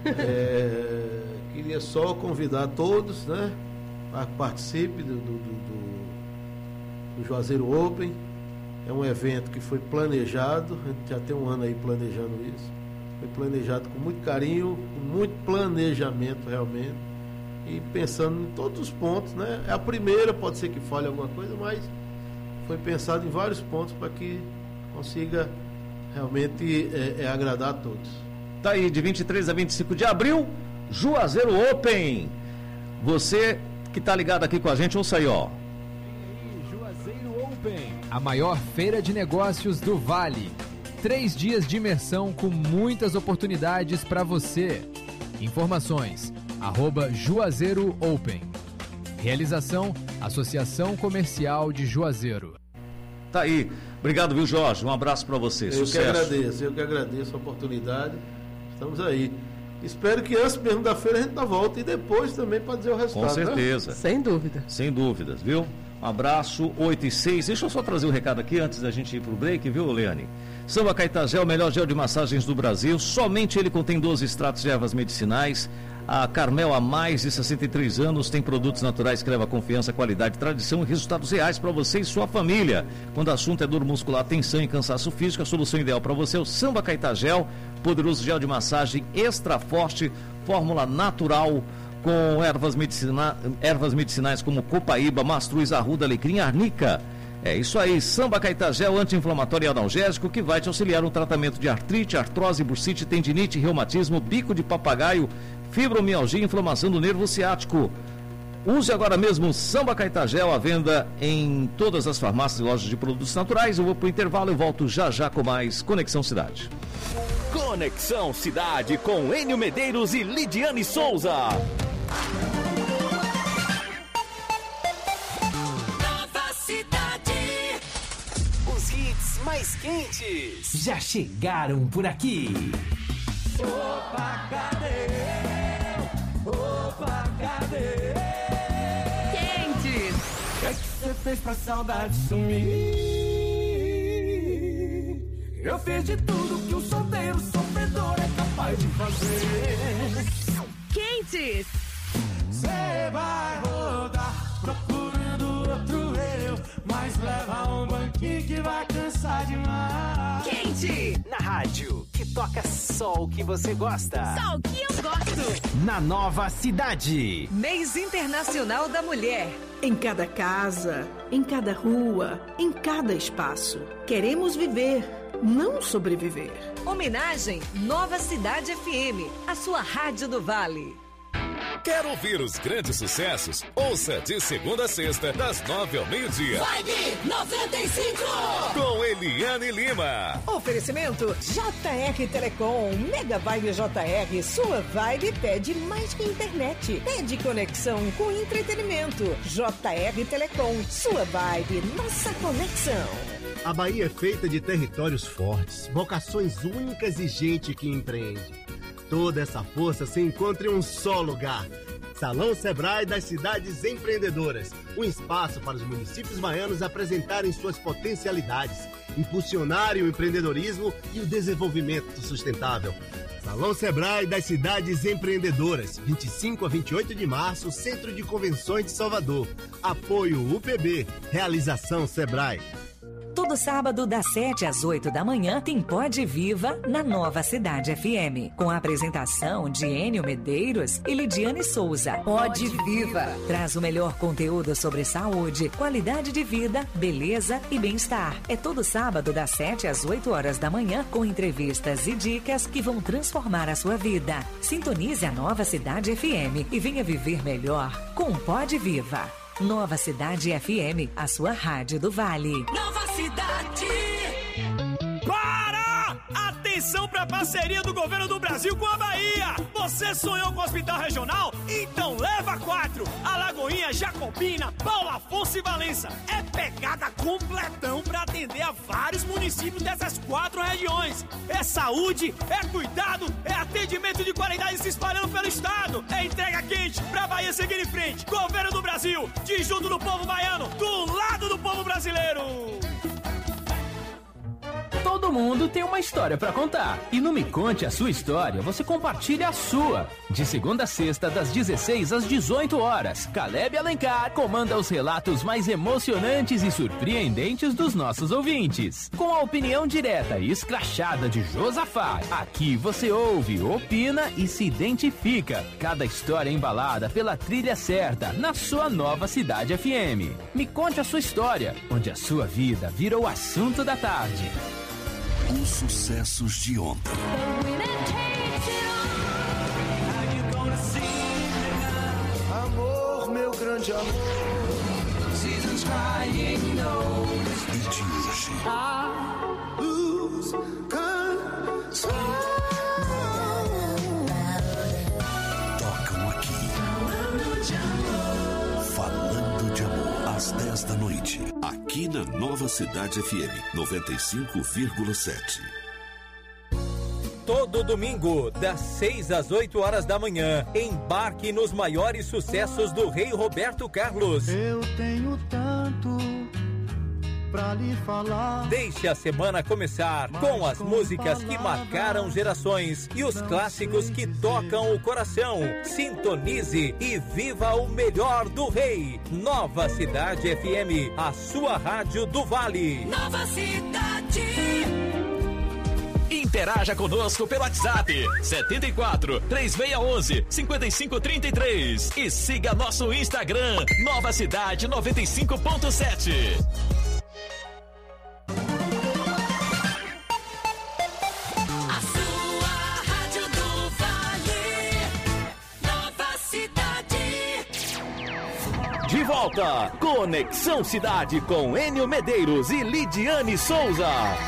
É, queria só convidar todos, né, para que participe do, do, do, do, do Juazeiro Open. É um evento que foi planejado, a gente já tem um ano aí planejando isso. Foi planejado com muito carinho, com muito planejamento realmente. E pensando em todos os pontos, né? É a primeira, pode ser que falhe alguma coisa, mas foi pensado em vários pontos para que consiga realmente é, é, agradar a todos. Tá aí, de vinte e três a vinte e cinco de abril, Juazeiro Open. Você que tá ligado aqui com a gente, ouça aí, ó. Juazeiro Open, a maior feira de negócios do Vale. Três dias de imersão com muitas oportunidades para você. Informações, arroba Juazeiro Open. Realização, Associação Comercial de Juazeiro. Tá aí. Obrigado, viu, Jorge? Um abraço para você. Eu Sucesso. que agradeço, eu que agradeço a oportunidade. Estamos aí. Espero que antes mesmo da feira a gente dá volta e depois também para dizer o resultado. Com certeza. Né? Sem dúvida. Sem dúvidas, viu? Um abraço, oito e seis. Deixa eu só trazer um recado aqui antes da gente ir pro break, viu, Leane? Samba Caetá Gel, o melhor gel de massagens do Brasil. Somente ele contém doze extratos de ervas medicinais. A Carmel, há mais de sessenta e três anos, tem produtos naturais que levam confiança, qualidade, tradição e resultados reais para você e sua família. Quando o assunto é dor muscular, tensão e cansaço físico, a solução ideal para você é o Samba Caetá Gel, poderoso gel de massagem extra forte, fórmula natural, com ervas, medicina, ervas medicinais como copaíba, mastruz, arruda, alecrim, arnica. É isso aí, Samba Caetá Gel, anti-inflamatório e analgésico, que vai te auxiliar no tratamento de artrite, artrose, bursite, tendinite, reumatismo, bico de papagaio, fibromialgia e inflamação do nervo ciático. Use agora mesmo o Samba Caetá Gel, à venda em todas as farmácias e lojas de produtos naturais. Eu vou pro intervalo e volto já já com mais Conexão Cidade. Conexão Cidade com Enio Medeiros e Lidiane Souza. Nova Cidade. Os hits mais quentes já chegaram por aqui. Opa, cadê? Opa, cadê? Quentes. O que é que você fez pra saudade sumir? Eu fiz de tudo que um solteiro sofredor é capaz de fazer. Quentes. Você vai rodar procurando outro eu, mas leva um banquinho que vai cansar demais. Quente. Na rádio, que toca só o que você gosta. Só o que eu gosto. Na Nova Cidade. Mês Internacional da Mulher. Em cada casa, em cada rua, em cada espaço. Queremos viver, não sobreviver. Homenagem Nova Cidade F M, a sua rádio do Vale. Quer ouvir os grandes sucessos? Ouça de segunda a sexta, das nove ao meio-dia. Vibe noventa e cinco. Com Eliane Lima. Oferecimento J R Telecom. Mega Vibe J R. Sua vibe pede mais que internet. Pede conexão com entretenimento. J R Telecom. Sua vibe, nossa conexão. A Bahia é feita de territórios fortes, vocações únicas e gente que empreende. Toda essa força se encontra em um só lugar. Salão Sebrae das Cidades Empreendedoras. Um espaço para os municípios baianos apresentarem suas potencialidades, impulsionarem o empreendedorismo e o desenvolvimento sustentável. Salão Sebrae das Cidades Empreendedoras, vinte e cinco a vinte e oito de março, Centro de Convenções de Salvador. Apoio U P B. Realização Sebrae. Todo sábado, das sete às oito da manhã, tem Pode Viva na Nova Cidade F M. Com a apresentação de Enio Medeiros e Lidiane Souza. Pode Viva traz o melhor conteúdo sobre saúde, qualidade de vida, beleza e bem-estar. É todo sábado, das sete às oito horas da manhã, com entrevistas e dicas que vão transformar a sua vida. Sintonize a Nova Cidade F M e venha viver melhor com Pode Viva. Nova Cidade F M, a sua rádio do Vale. Nova Cidade. Para! Atenção para a parceria do governo do Brasil com a Bahia. Você sonhou com o hospital regional? Então leva quatro. Alagoinha, Jacobina, Paulo Afonso e Valença. É pegada completão para atender a vários municípios dessas quatro regiões. É saúde, é cuidado, é atendimento de qualidade se espalhando pelo estado. É entrega quente pra Bahia seguir em frente. Governo do Brasil, de junto do povo baiano, do lado do povo brasileiro. Todo mundo tem uma história pra contar. E no Me Conte a Sua História, você compartilha a sua. De segunda a sexta, das dezesseis às dezoito horas, Caleb Alencar comanda os relatos mais emocionantes e surpreendentes dos nossos ouvintes. Com a opinião direta e escrachada de Josafá, aqui você ouve, opina e se identifica. Cada história embalada pela trilha certa, na sua nova Cidade F M. Me Conte a Sua História, onde a sua vida vira o assunto da tarde. Os sucessos de ontem. Amor, meu grande amor. Seasons crying no. E de hoje. I lose control. Tocam aqui. Falando de amor. Às dez da noite. Aqui na Nova Cidade F M noventa e cinco vírgula sete. Todo domingo, das seis às oito horas da manhã, embarque nos maiores sucessos do rei Roberto Carlos. Eu tenho tanto pra lhe falar. Deixe a semana começar com as músicas que marcaram gerações e os clássicos que tocam o coração. Sintonize e viva o melhor do rei. Nova Cidade F M, a sua rádio do Vale. Nova Cidade. Interaja conosco pelo WhatsApp setenta e quatro, três seis um um, cinco cinco três três e siga nosso Instagram Nova Cidade noventa e cinco ponto sete. A sua rádio do Vale, Nova Cidade. De volta, Conexão Cidade com Enio Medeiros e Lidiane Souza.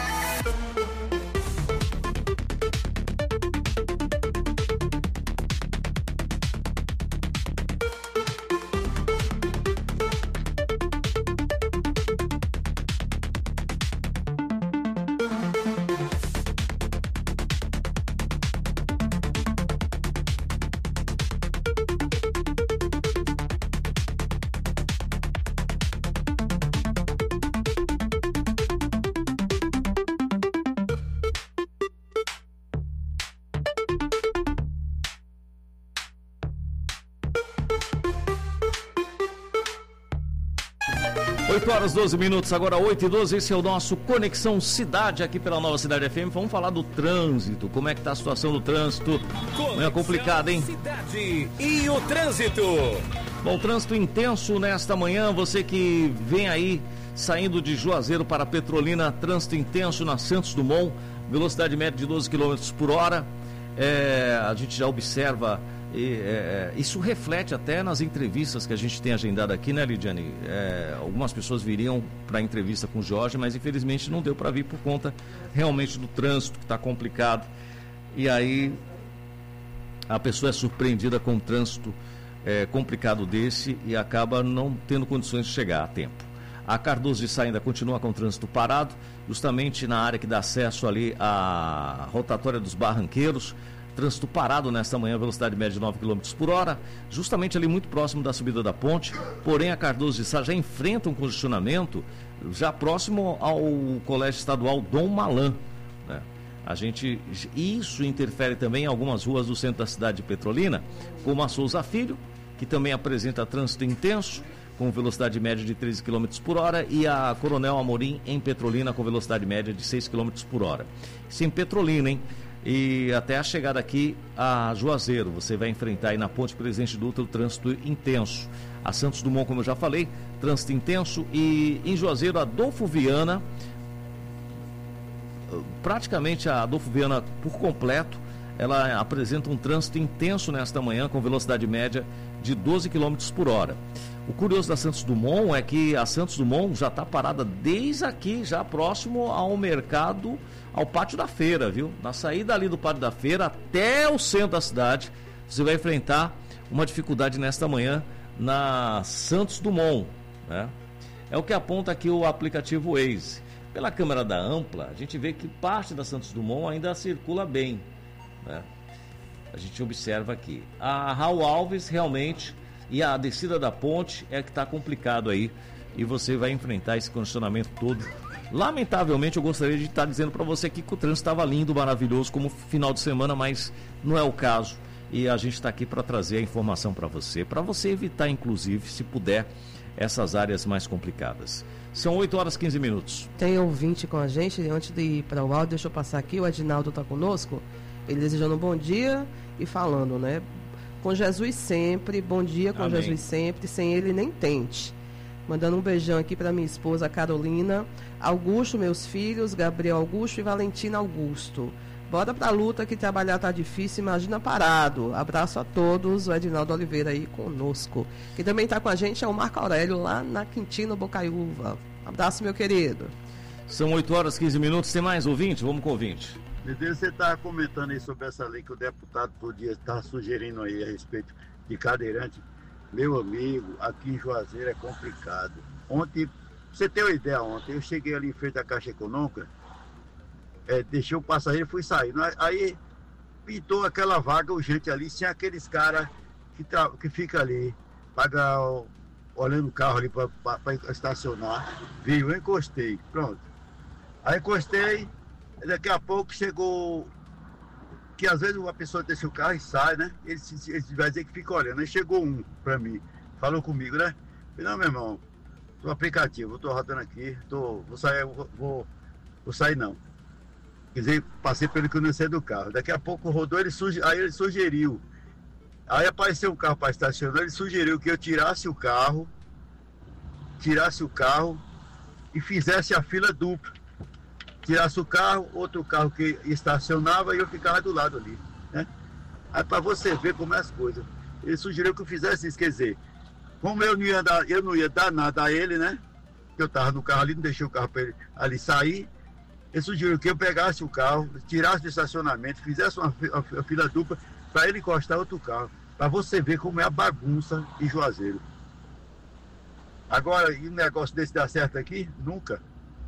oito horas, doze minutos, agora oito e doze, esse é o nosso Conexão Cidade aqui pela Nova Cidade F M. Vamos falar do trânsito, como é que tá a situação do trânsito? Não é complicado, hein? Cidade e o trânsito. Bom, trânsito intenso nesta manhã, você que vem aí saindo de Juazeiro para Petrolina, trânsito intenso na Santos Dumont, velocidade média de doze quilômetros por hora. É, a gente já observa... E, é, isso reflete até nas entrevistas que a gente tem agendado aqui, né, Lidiane? É, algumas pessoas viriam para a entrevista com o Jorge, mas infelizmente não deu para vir por conta realmente do trânsito, que está complicado. E aí a pessoa é surpreendida com um trânsito é, complicado desse e acaba não tendo condições de chegar a tempo. A Cardoso de Sá ainda continua com o trânsito parado, justamente na área que dá acesso ali à rotatória dos Barranqueiros. Trânsito parado nesta manhã, velocidade média de nove quilômetros por hora, justamente ali muito próximo da subida da ponte, porém a Cardoso de Sá já enfrenta um congestionamento já próximo ao Colégio Estadual Dom Malan, né? A gente, isso interfere também em algumas ruas do centro da cidade de Petrolina, como a Souza Filho, que também apresenta trânsito intenso, com velocidade média de treze quilômetros por hora, e a Coronel Amorim em Petrolina com velocidade média de seis quilômetros por hora. Isso em Petrolina, hein? E até a chegada aqui a Juazeiro, você vai enfrentar aí na Ponte Presidente Dutra o trânsito intenso. A Santos Dumont, como eu já falei, trânsito intenso, e em Juazeiro, Adolfo Viana, praticamente a Adolfo Viana por completo, ela apresenta um trânsito intenso nesta manhã com velocidade média de doze quilômetros por hora. O curioso da Santos Dumont é que a Santos Dumont já está parada desde aqui, já próximo ao mercado, ao pátio da feira, viu? Na saída ali do pátio da feira até o centro da cidade, você vai enfrentar uma dificuldade nesta manhã na Santos Dumont, né? É o que aponta aqui o aplicativo Waze. Pela câmera da Ampla, a gente vê que parte da Santos Dumont ainda circula bem, né? A gente observa aqui. A Raul Alves realmente... E a descida da ponte é que está complicado aí. E você vai enfrentar esse condicionamento todo Lamentavelmente, eu gostaria de estar dizendo para você aqui que o trânsito estava lindo, maravilhoso, como final de semana, mas não é o caso. E a gente está aqui para trazer a informação para você, para você evitar, inclusive, se puder, essas áreas mais complicadas. São oito horas e quinze minutos. Tem ouvinte com a gente, antes de ir para o áudio, deixa eu passar aqui, o Edinaldo está conosco, ele desejando um bom dia e falando, né? Com Jesus sempre, bom dia com Amém. Jesus sempre, sem ele nem tente. Mandando um beijão aqui para minha esposa Carolina, Augusto, meus filhos, Gabriel Augusto e Valentina Augusto. Bora pra luta que trabalhar tá difícil, imagina parado. Abraço a todos, o Edinaldo Oliveira aí conosco. Quem também tá com a gente é o Marco Aurélio, lá na Quintino Bocaiúva. Abraço, meu querido. São oito horas e quinze minutos, tem mais ouvinte? Vamos com o ouvinte. Meu Deus, você estava comentando aí sobre essa lei que o deputado todo dia está sugerindo aí a respeito de cadeirante. Meu amigo, aqui em Juazeiro é complicado. Ontem, pra você ter uma ideia, ontem eu cheguei ali em frente à Caixa Econômica, é, deixei o passageiro e fui sair. Aí pintou aquela vaga urgente ali, tinha aqueles caras que, tra... que ficam ali, pagam, olhando o carro ali para estacionar. Viu, eu encostei, pronto. Aí encostei, daqui a pouco chegou, que às vezes uma pessoa deixa o carro e sai, né? Ele, ele vai dizer que fica olhando. Aí chegou um para mim, falou comigo, né? Falei, não, meu irmão, tô aplicativo, tô rodando aqui, tô, vou sair, vou, vou, vou sair não. Quer dizer, passei pelo que eu não sei do carro. Daqui a pouco rodou, ele suge, aí ele sugeriu. Aí apareceu um carro para estacionar, ele sugeriu que eu tirasse o carro, tirasse o carro e fizesse a fila dupla. Tirasse o carro, outro carro que estacionava e eu ficava do lado ali, né? Aí para você ver como é as coisas. Ele sugeriu que eu fizesse isso, quer dizer, como eu não ia dar, eu não ia dar nada a ele, né? Que eu estava no carro ali, não deixei o carro para ele ali sair. Ele sugeriu que eu pegasse o carro, tirasse do estacionamento, fizesse uma, uma, uma fila dupla para ele encostar outro carro. Para você ver como é a bagunça em Juazeiro. Agora, e um negócio desse dar certo aqui? Nunca.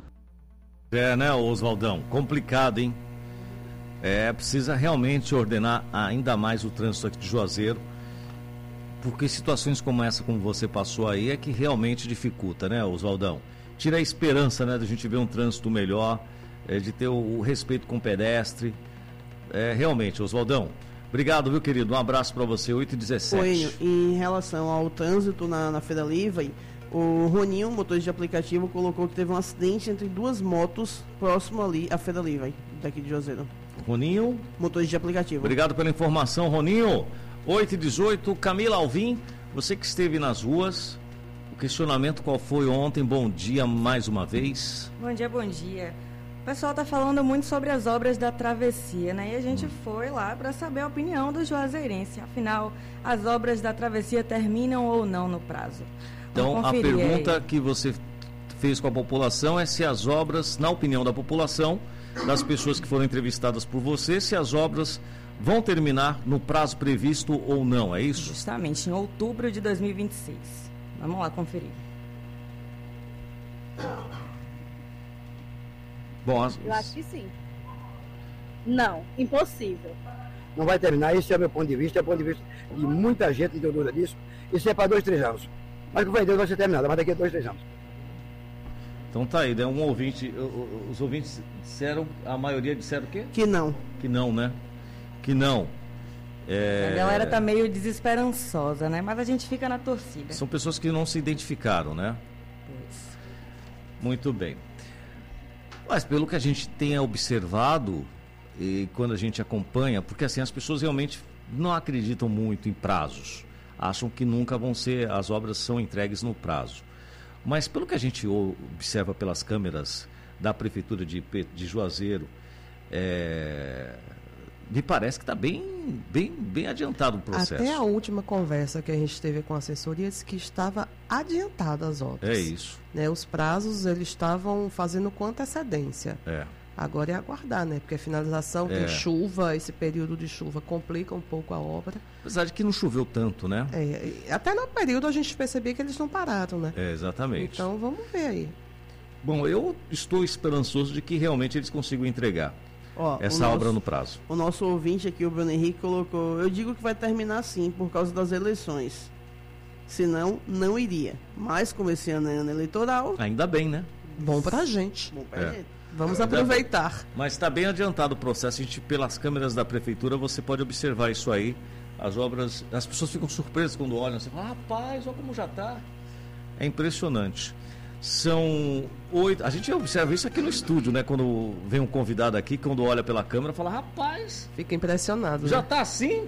É, né, Oswaldão? Complicado, hein? É, precisa realmente ordenar ainda mais o trânsito aqui de Juazeiro, porque situações como essa, como você passou aí, é que realmente dificulta, né, Oswaldão? Tira a esperança, né, de a gente ver um trânsito melhor, é, de ter o, o respeito com o pedestre. É, realmente, Oswaldão, obrigado, viu, querido? Um abraço para você, oito e dezessete. Oi, em relação ao trânsito na, na Feira Livre, o Roninho, motorista de aplicativo, colocou que teve um acidente entre duas motos próximo ali à Feira Livre, daqui de Juazeiro. Roninho, motorista de aplicativo. Obrigado pela informação, Roninho. oito e dezoito, Camila Alvim, você que esteve nas ruas, o questionamento qual foi ontem? Bom dia mais uma vez. Bom dia, bom dia. O pessoal está falando muito sobre as obras da travessia, né? E a gente hum. foi lá para saber a opinião do juazeirense. Afinal, as obras da travessia terminam ou não no prazo? Então, a pergunta aí que você fez com a população é se as obras, na opinião da população, das pessoas que foram entrevistadas por você, se as obras vão terminar no prazo previsto ou não, é isso? Justamente, em outubro de dois mil e vinte e seis. Vamos lá conferir. Bom, as... Eu acho que sim. Não, impossível. Não vai terminar, esse é o meu ponto de vista, é o ponto de vista de muita gente que tem dúvida disso. Isso é para dois, três anos. Mas que vai Deus vai ser terminado, mas daqui a dois, três anos. Então tá aí, né? Um ouvinte, os ouvintes disseram, a maioria disseram o quê? Que não. Que não, né? Que não. É... A galera tá meio desesperançosa, né? Mas a gente fica na torcida. São pessoas que não se identificaram, né? Pois. Muito bem. Mas pelo que a gente tenha observado, e quando a gente acompanha, porque assim, as pessoas realmente não acreditam muito em prazos. Acham que nunca vão ser, as obras são entregues no prazo. Mas pelo que a gente observa pelas câmeras da Prefeitura de, de Juazeiro, é, me parece que está bem, bem, bem adiantado o processo. Até a última conversa que a gente teve com a assessoria disse que estava adiantada as obras. É isso. Né, os prazos eles estavam fazendo com antecedência. É. Agora é aguardar, né? Porque a finalização É. tem chuva, esse período de chuva complica um pouco a obra. Apesar de que não choveu tanto, né? É, e até no período a gente percebia que eles não pararam, né? É, exatamente. Então vamos ver aí. Bom, eu estou esperançoso de que realmente eles consigam entregar Ó, essa o obra nosso- no prazo. O nosso ouvinte aqui, o Bruno Henrique, colocou: eu digo que vai terminar sim, por causa das eleições. Senão, não iria. Mas como esse ano é ano eleitoral, Ainda bem, né? Bom pra gente. Bom pra É. gente. Vamos aproveitar. Mas está bem adiantado o processo. A gente, pelas câmeras da prefeitura, você pode observar isso aí. As obras, as pessoas ficam surpresas quando olham. Você fala, rapaz, olha como já está. É impressionante. São oito. A gente observa isso aqui no estúdio, né? Quando vem um convidado aqui, quando olha pela câmera, fala, rapaz, Fica impressionado. já né? está assim?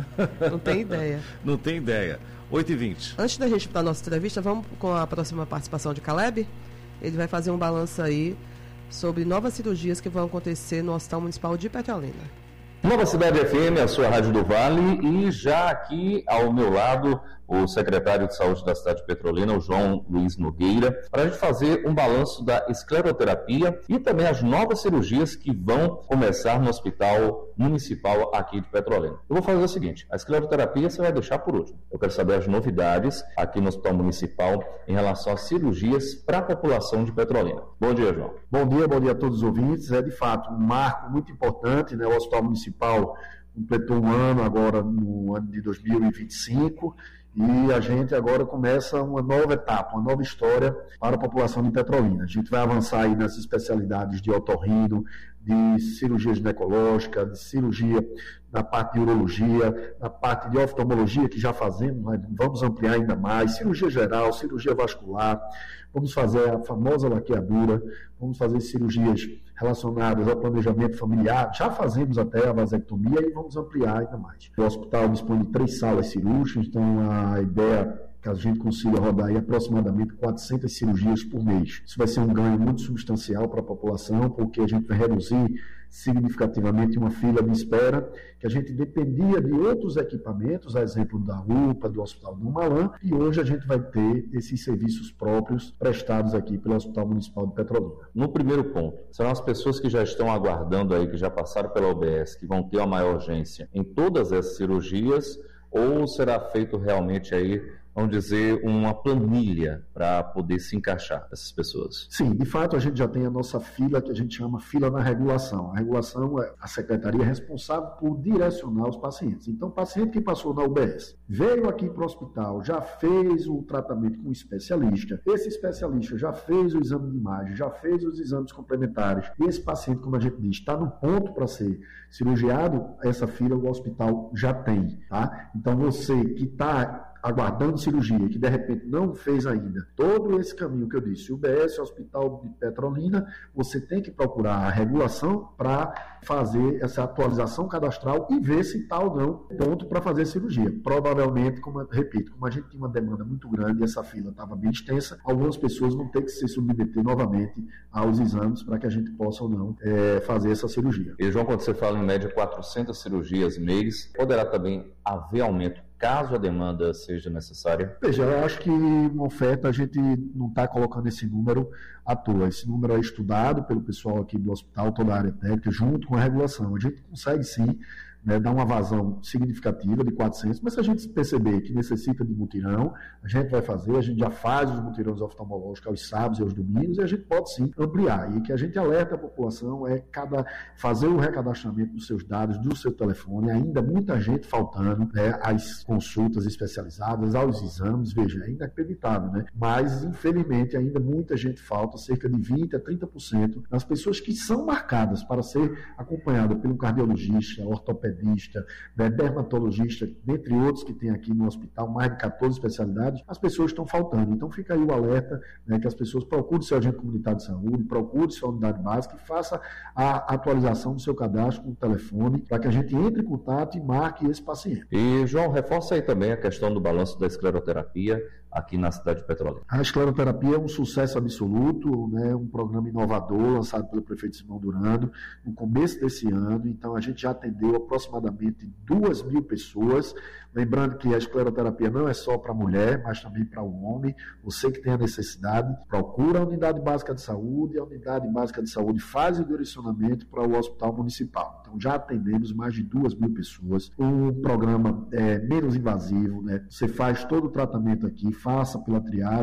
Não tem ideia. Não tem ideia. oito e vinte. Antes da gente ir para a nossa entrevista, vamos com a próxima participação de Caleb. Ele vai fazer um balanço aí sobre novas cirurgias que vão acontecer no Hospital Municipal de Petrolina. Nova Cidade F M, a sua rádio do Vale, e já aqui ao meu lado o secretário de Saúde da cidade de Petrolina, o João Luiz Nogueira, para a gente fazer um balanço da escleroterapia e também as novas cirurgias que vão começar no Hospital Municipal aqui de Petrolina. Eu vou fazer o seguinte, a escleroterapia você vai deixar por último. Eu quero saber as novidades aqui no Hospital Municipal em relação às cirurgias para a população de Petrolina. Bom dia, João. Bom dia, bom dia a todos os ouvintes. É de fato um marco muito importante, né? O Hospital Municipal completou um ano agora no ano de dois mil e vinte e cinco e a gente agora começa uma nova etapa, uma nova história para a população de Petrolina. A gente vai avançar aí nas especialidades de otorrino, de cirurgia ginecológica, de cirurgia na parte de urologia, na parte de oftalmologia que já fazemos, mas vamos ampliar ainda mais, cirurgia geral, cirurgia vascular, vamos fazer a famosa laqueadura, vamos fazer cirurgias relacionadas ao planejamento familiar, já fazemos até a vasectomia e vamos ampliar ainda mais. O hospital dispõe de três salas cirúrgicas, então a ideia que a gente consiga rodar aí aproximadamente quatrocentas cirurgias por mês. Isso vai ser um ganho muito substancial para a população, porque a gente vai reduzir significativamente uma fila de espera que a gente dependia de outros equipamentos, a exemplo da U P A, do Hospital do Malan, e hoje a gente vai ter esses serviços próprios prestados aqui pelo Hospital Municipal de Petrolina. No primeiro ponto, serão as pessoas que já estão aguardando aí, que já passaram pela U B S, que vão ter uma maior urgência em todas essas cirurgias, ou será feito realmente aí, vamos dizer, uma planilha para poder se encaixar essas pessoas? Sim, de fato a gente já tem a nossa fila, que a gente chama fila na regulação. A regulação é a secretaria responsável por direcionar os pacientes. Então, o paciente que passou na U B S, veio aqui para o hospital, já fez o tratamento com um especialista, esse especialista já fez o exame de imagem, já fez os exames complementares, e esse paciente, como a gente diz, está no ponto para ser cirurgiado, essa fila o hospital já tem, tá? Então, você que está aguardando cirurgia, que de repente não fez ainda, todo esse caminho que eu disse, U B S, Hospital de Petrolina, você tem que procurar a regulação para fazer essa atualização cadastral e ver se está ou não ponto para fazer cirurgia. Provavelmente, como eu repito, como a gente tinha uma demanda muito grande e essa fila estava bem extensa, algumas pessoas vão ter que se submeter novamente aos exames para que a gente possa ou não é, fazer essa cirurgia. E, João, quando você fala em média quatrocentas cirurgias mês, poderá também haver aumento caso a demanda seja necessária? Veja, eu acho que uma oferta a gente não está colocando esse número à toa. Esse número é estudado pelo pessoal aqui do hospital, toda a área técnica, junto com a regulação. A gente consegue sim, né, dar uma vazão significativa de quatrocentos, mas se a gente perceber que necessita de mutirão, a gente vai fazer, a gente já faz os mutirões oftalmológicos aos sábados e aos domingos, e a gente pode sim ampliar. E o que a gente alerta a população é cada, fazer o recadastramento dos seus dados, do seu telefone, ainda muita gente faltando, né, às consultas especializadas, aos exames, veja, é inacreditável, né? Mas, infelizmente, ainda muita gente falta, cerca de vinte a trinta por cento das pessoas que são marcadas para ser acompanhada pelo cardiologista, ortopedista, né, dermatologista, dentre outros que tem aqui no hospital, mais de quatorze especialidades, as pessoas estão faltando. Então fica aí o alerta, né, que as pessoas procurem seu agente comunitário de saúde, procurem sua unidade básica e faça a atualização do seu cadastro com o telefone para que a gente entre em contato e marque esse paciente. E, João, reforça aí também a questão do balanço da escleroterapia aqui na cidade de Petrolina. A escleroterapia é um sucesso absoluto, né, um programa inovador lançado pelo prefeito Simão Durando no começo desse ano. Então a gente já atendeu aproximadamente duas mil pessoas. Lembrando que a escleroterapia não é só para a mulher, mas também para o homem. Você que tem a necessidade, procura a unidade básica de saúde, a unidade básica de saúde faz o direcionamento para o hospital municipal. Então já atendemos mais de duas mil pessoas. Um programa é, menos invasivo, né? Você faz todo o tratamento aqui, faça pela triagem,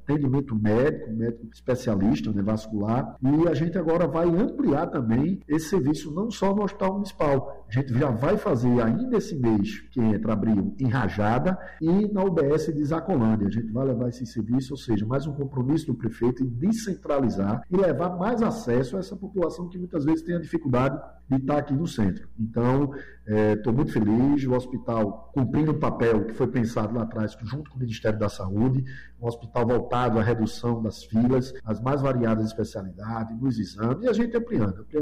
atendimento médico, médico especialista, né, vascular, e a gente agora vai ampliar também esse serviço não só no Hospital Municipal, a gente já vai fazer ainda esse mês, que entra abril, em Rajada e na U B S de Zacolândia. A gente vai levar esse serviço, ou seja, mais um compromisso do prefeito em descentralizar e levar mais acesso a essa população que muitas vezes tem a dificuldade de estar aqui no centro. Então, estou é, muito feliz, o hospital cumprindo o papel que foi pensado lá atrás, junto com o Ministério da Saúde, um hospital voltado à redução das filas, as mais variadas especialidades, nos exames, e a gente ampliando, ampliando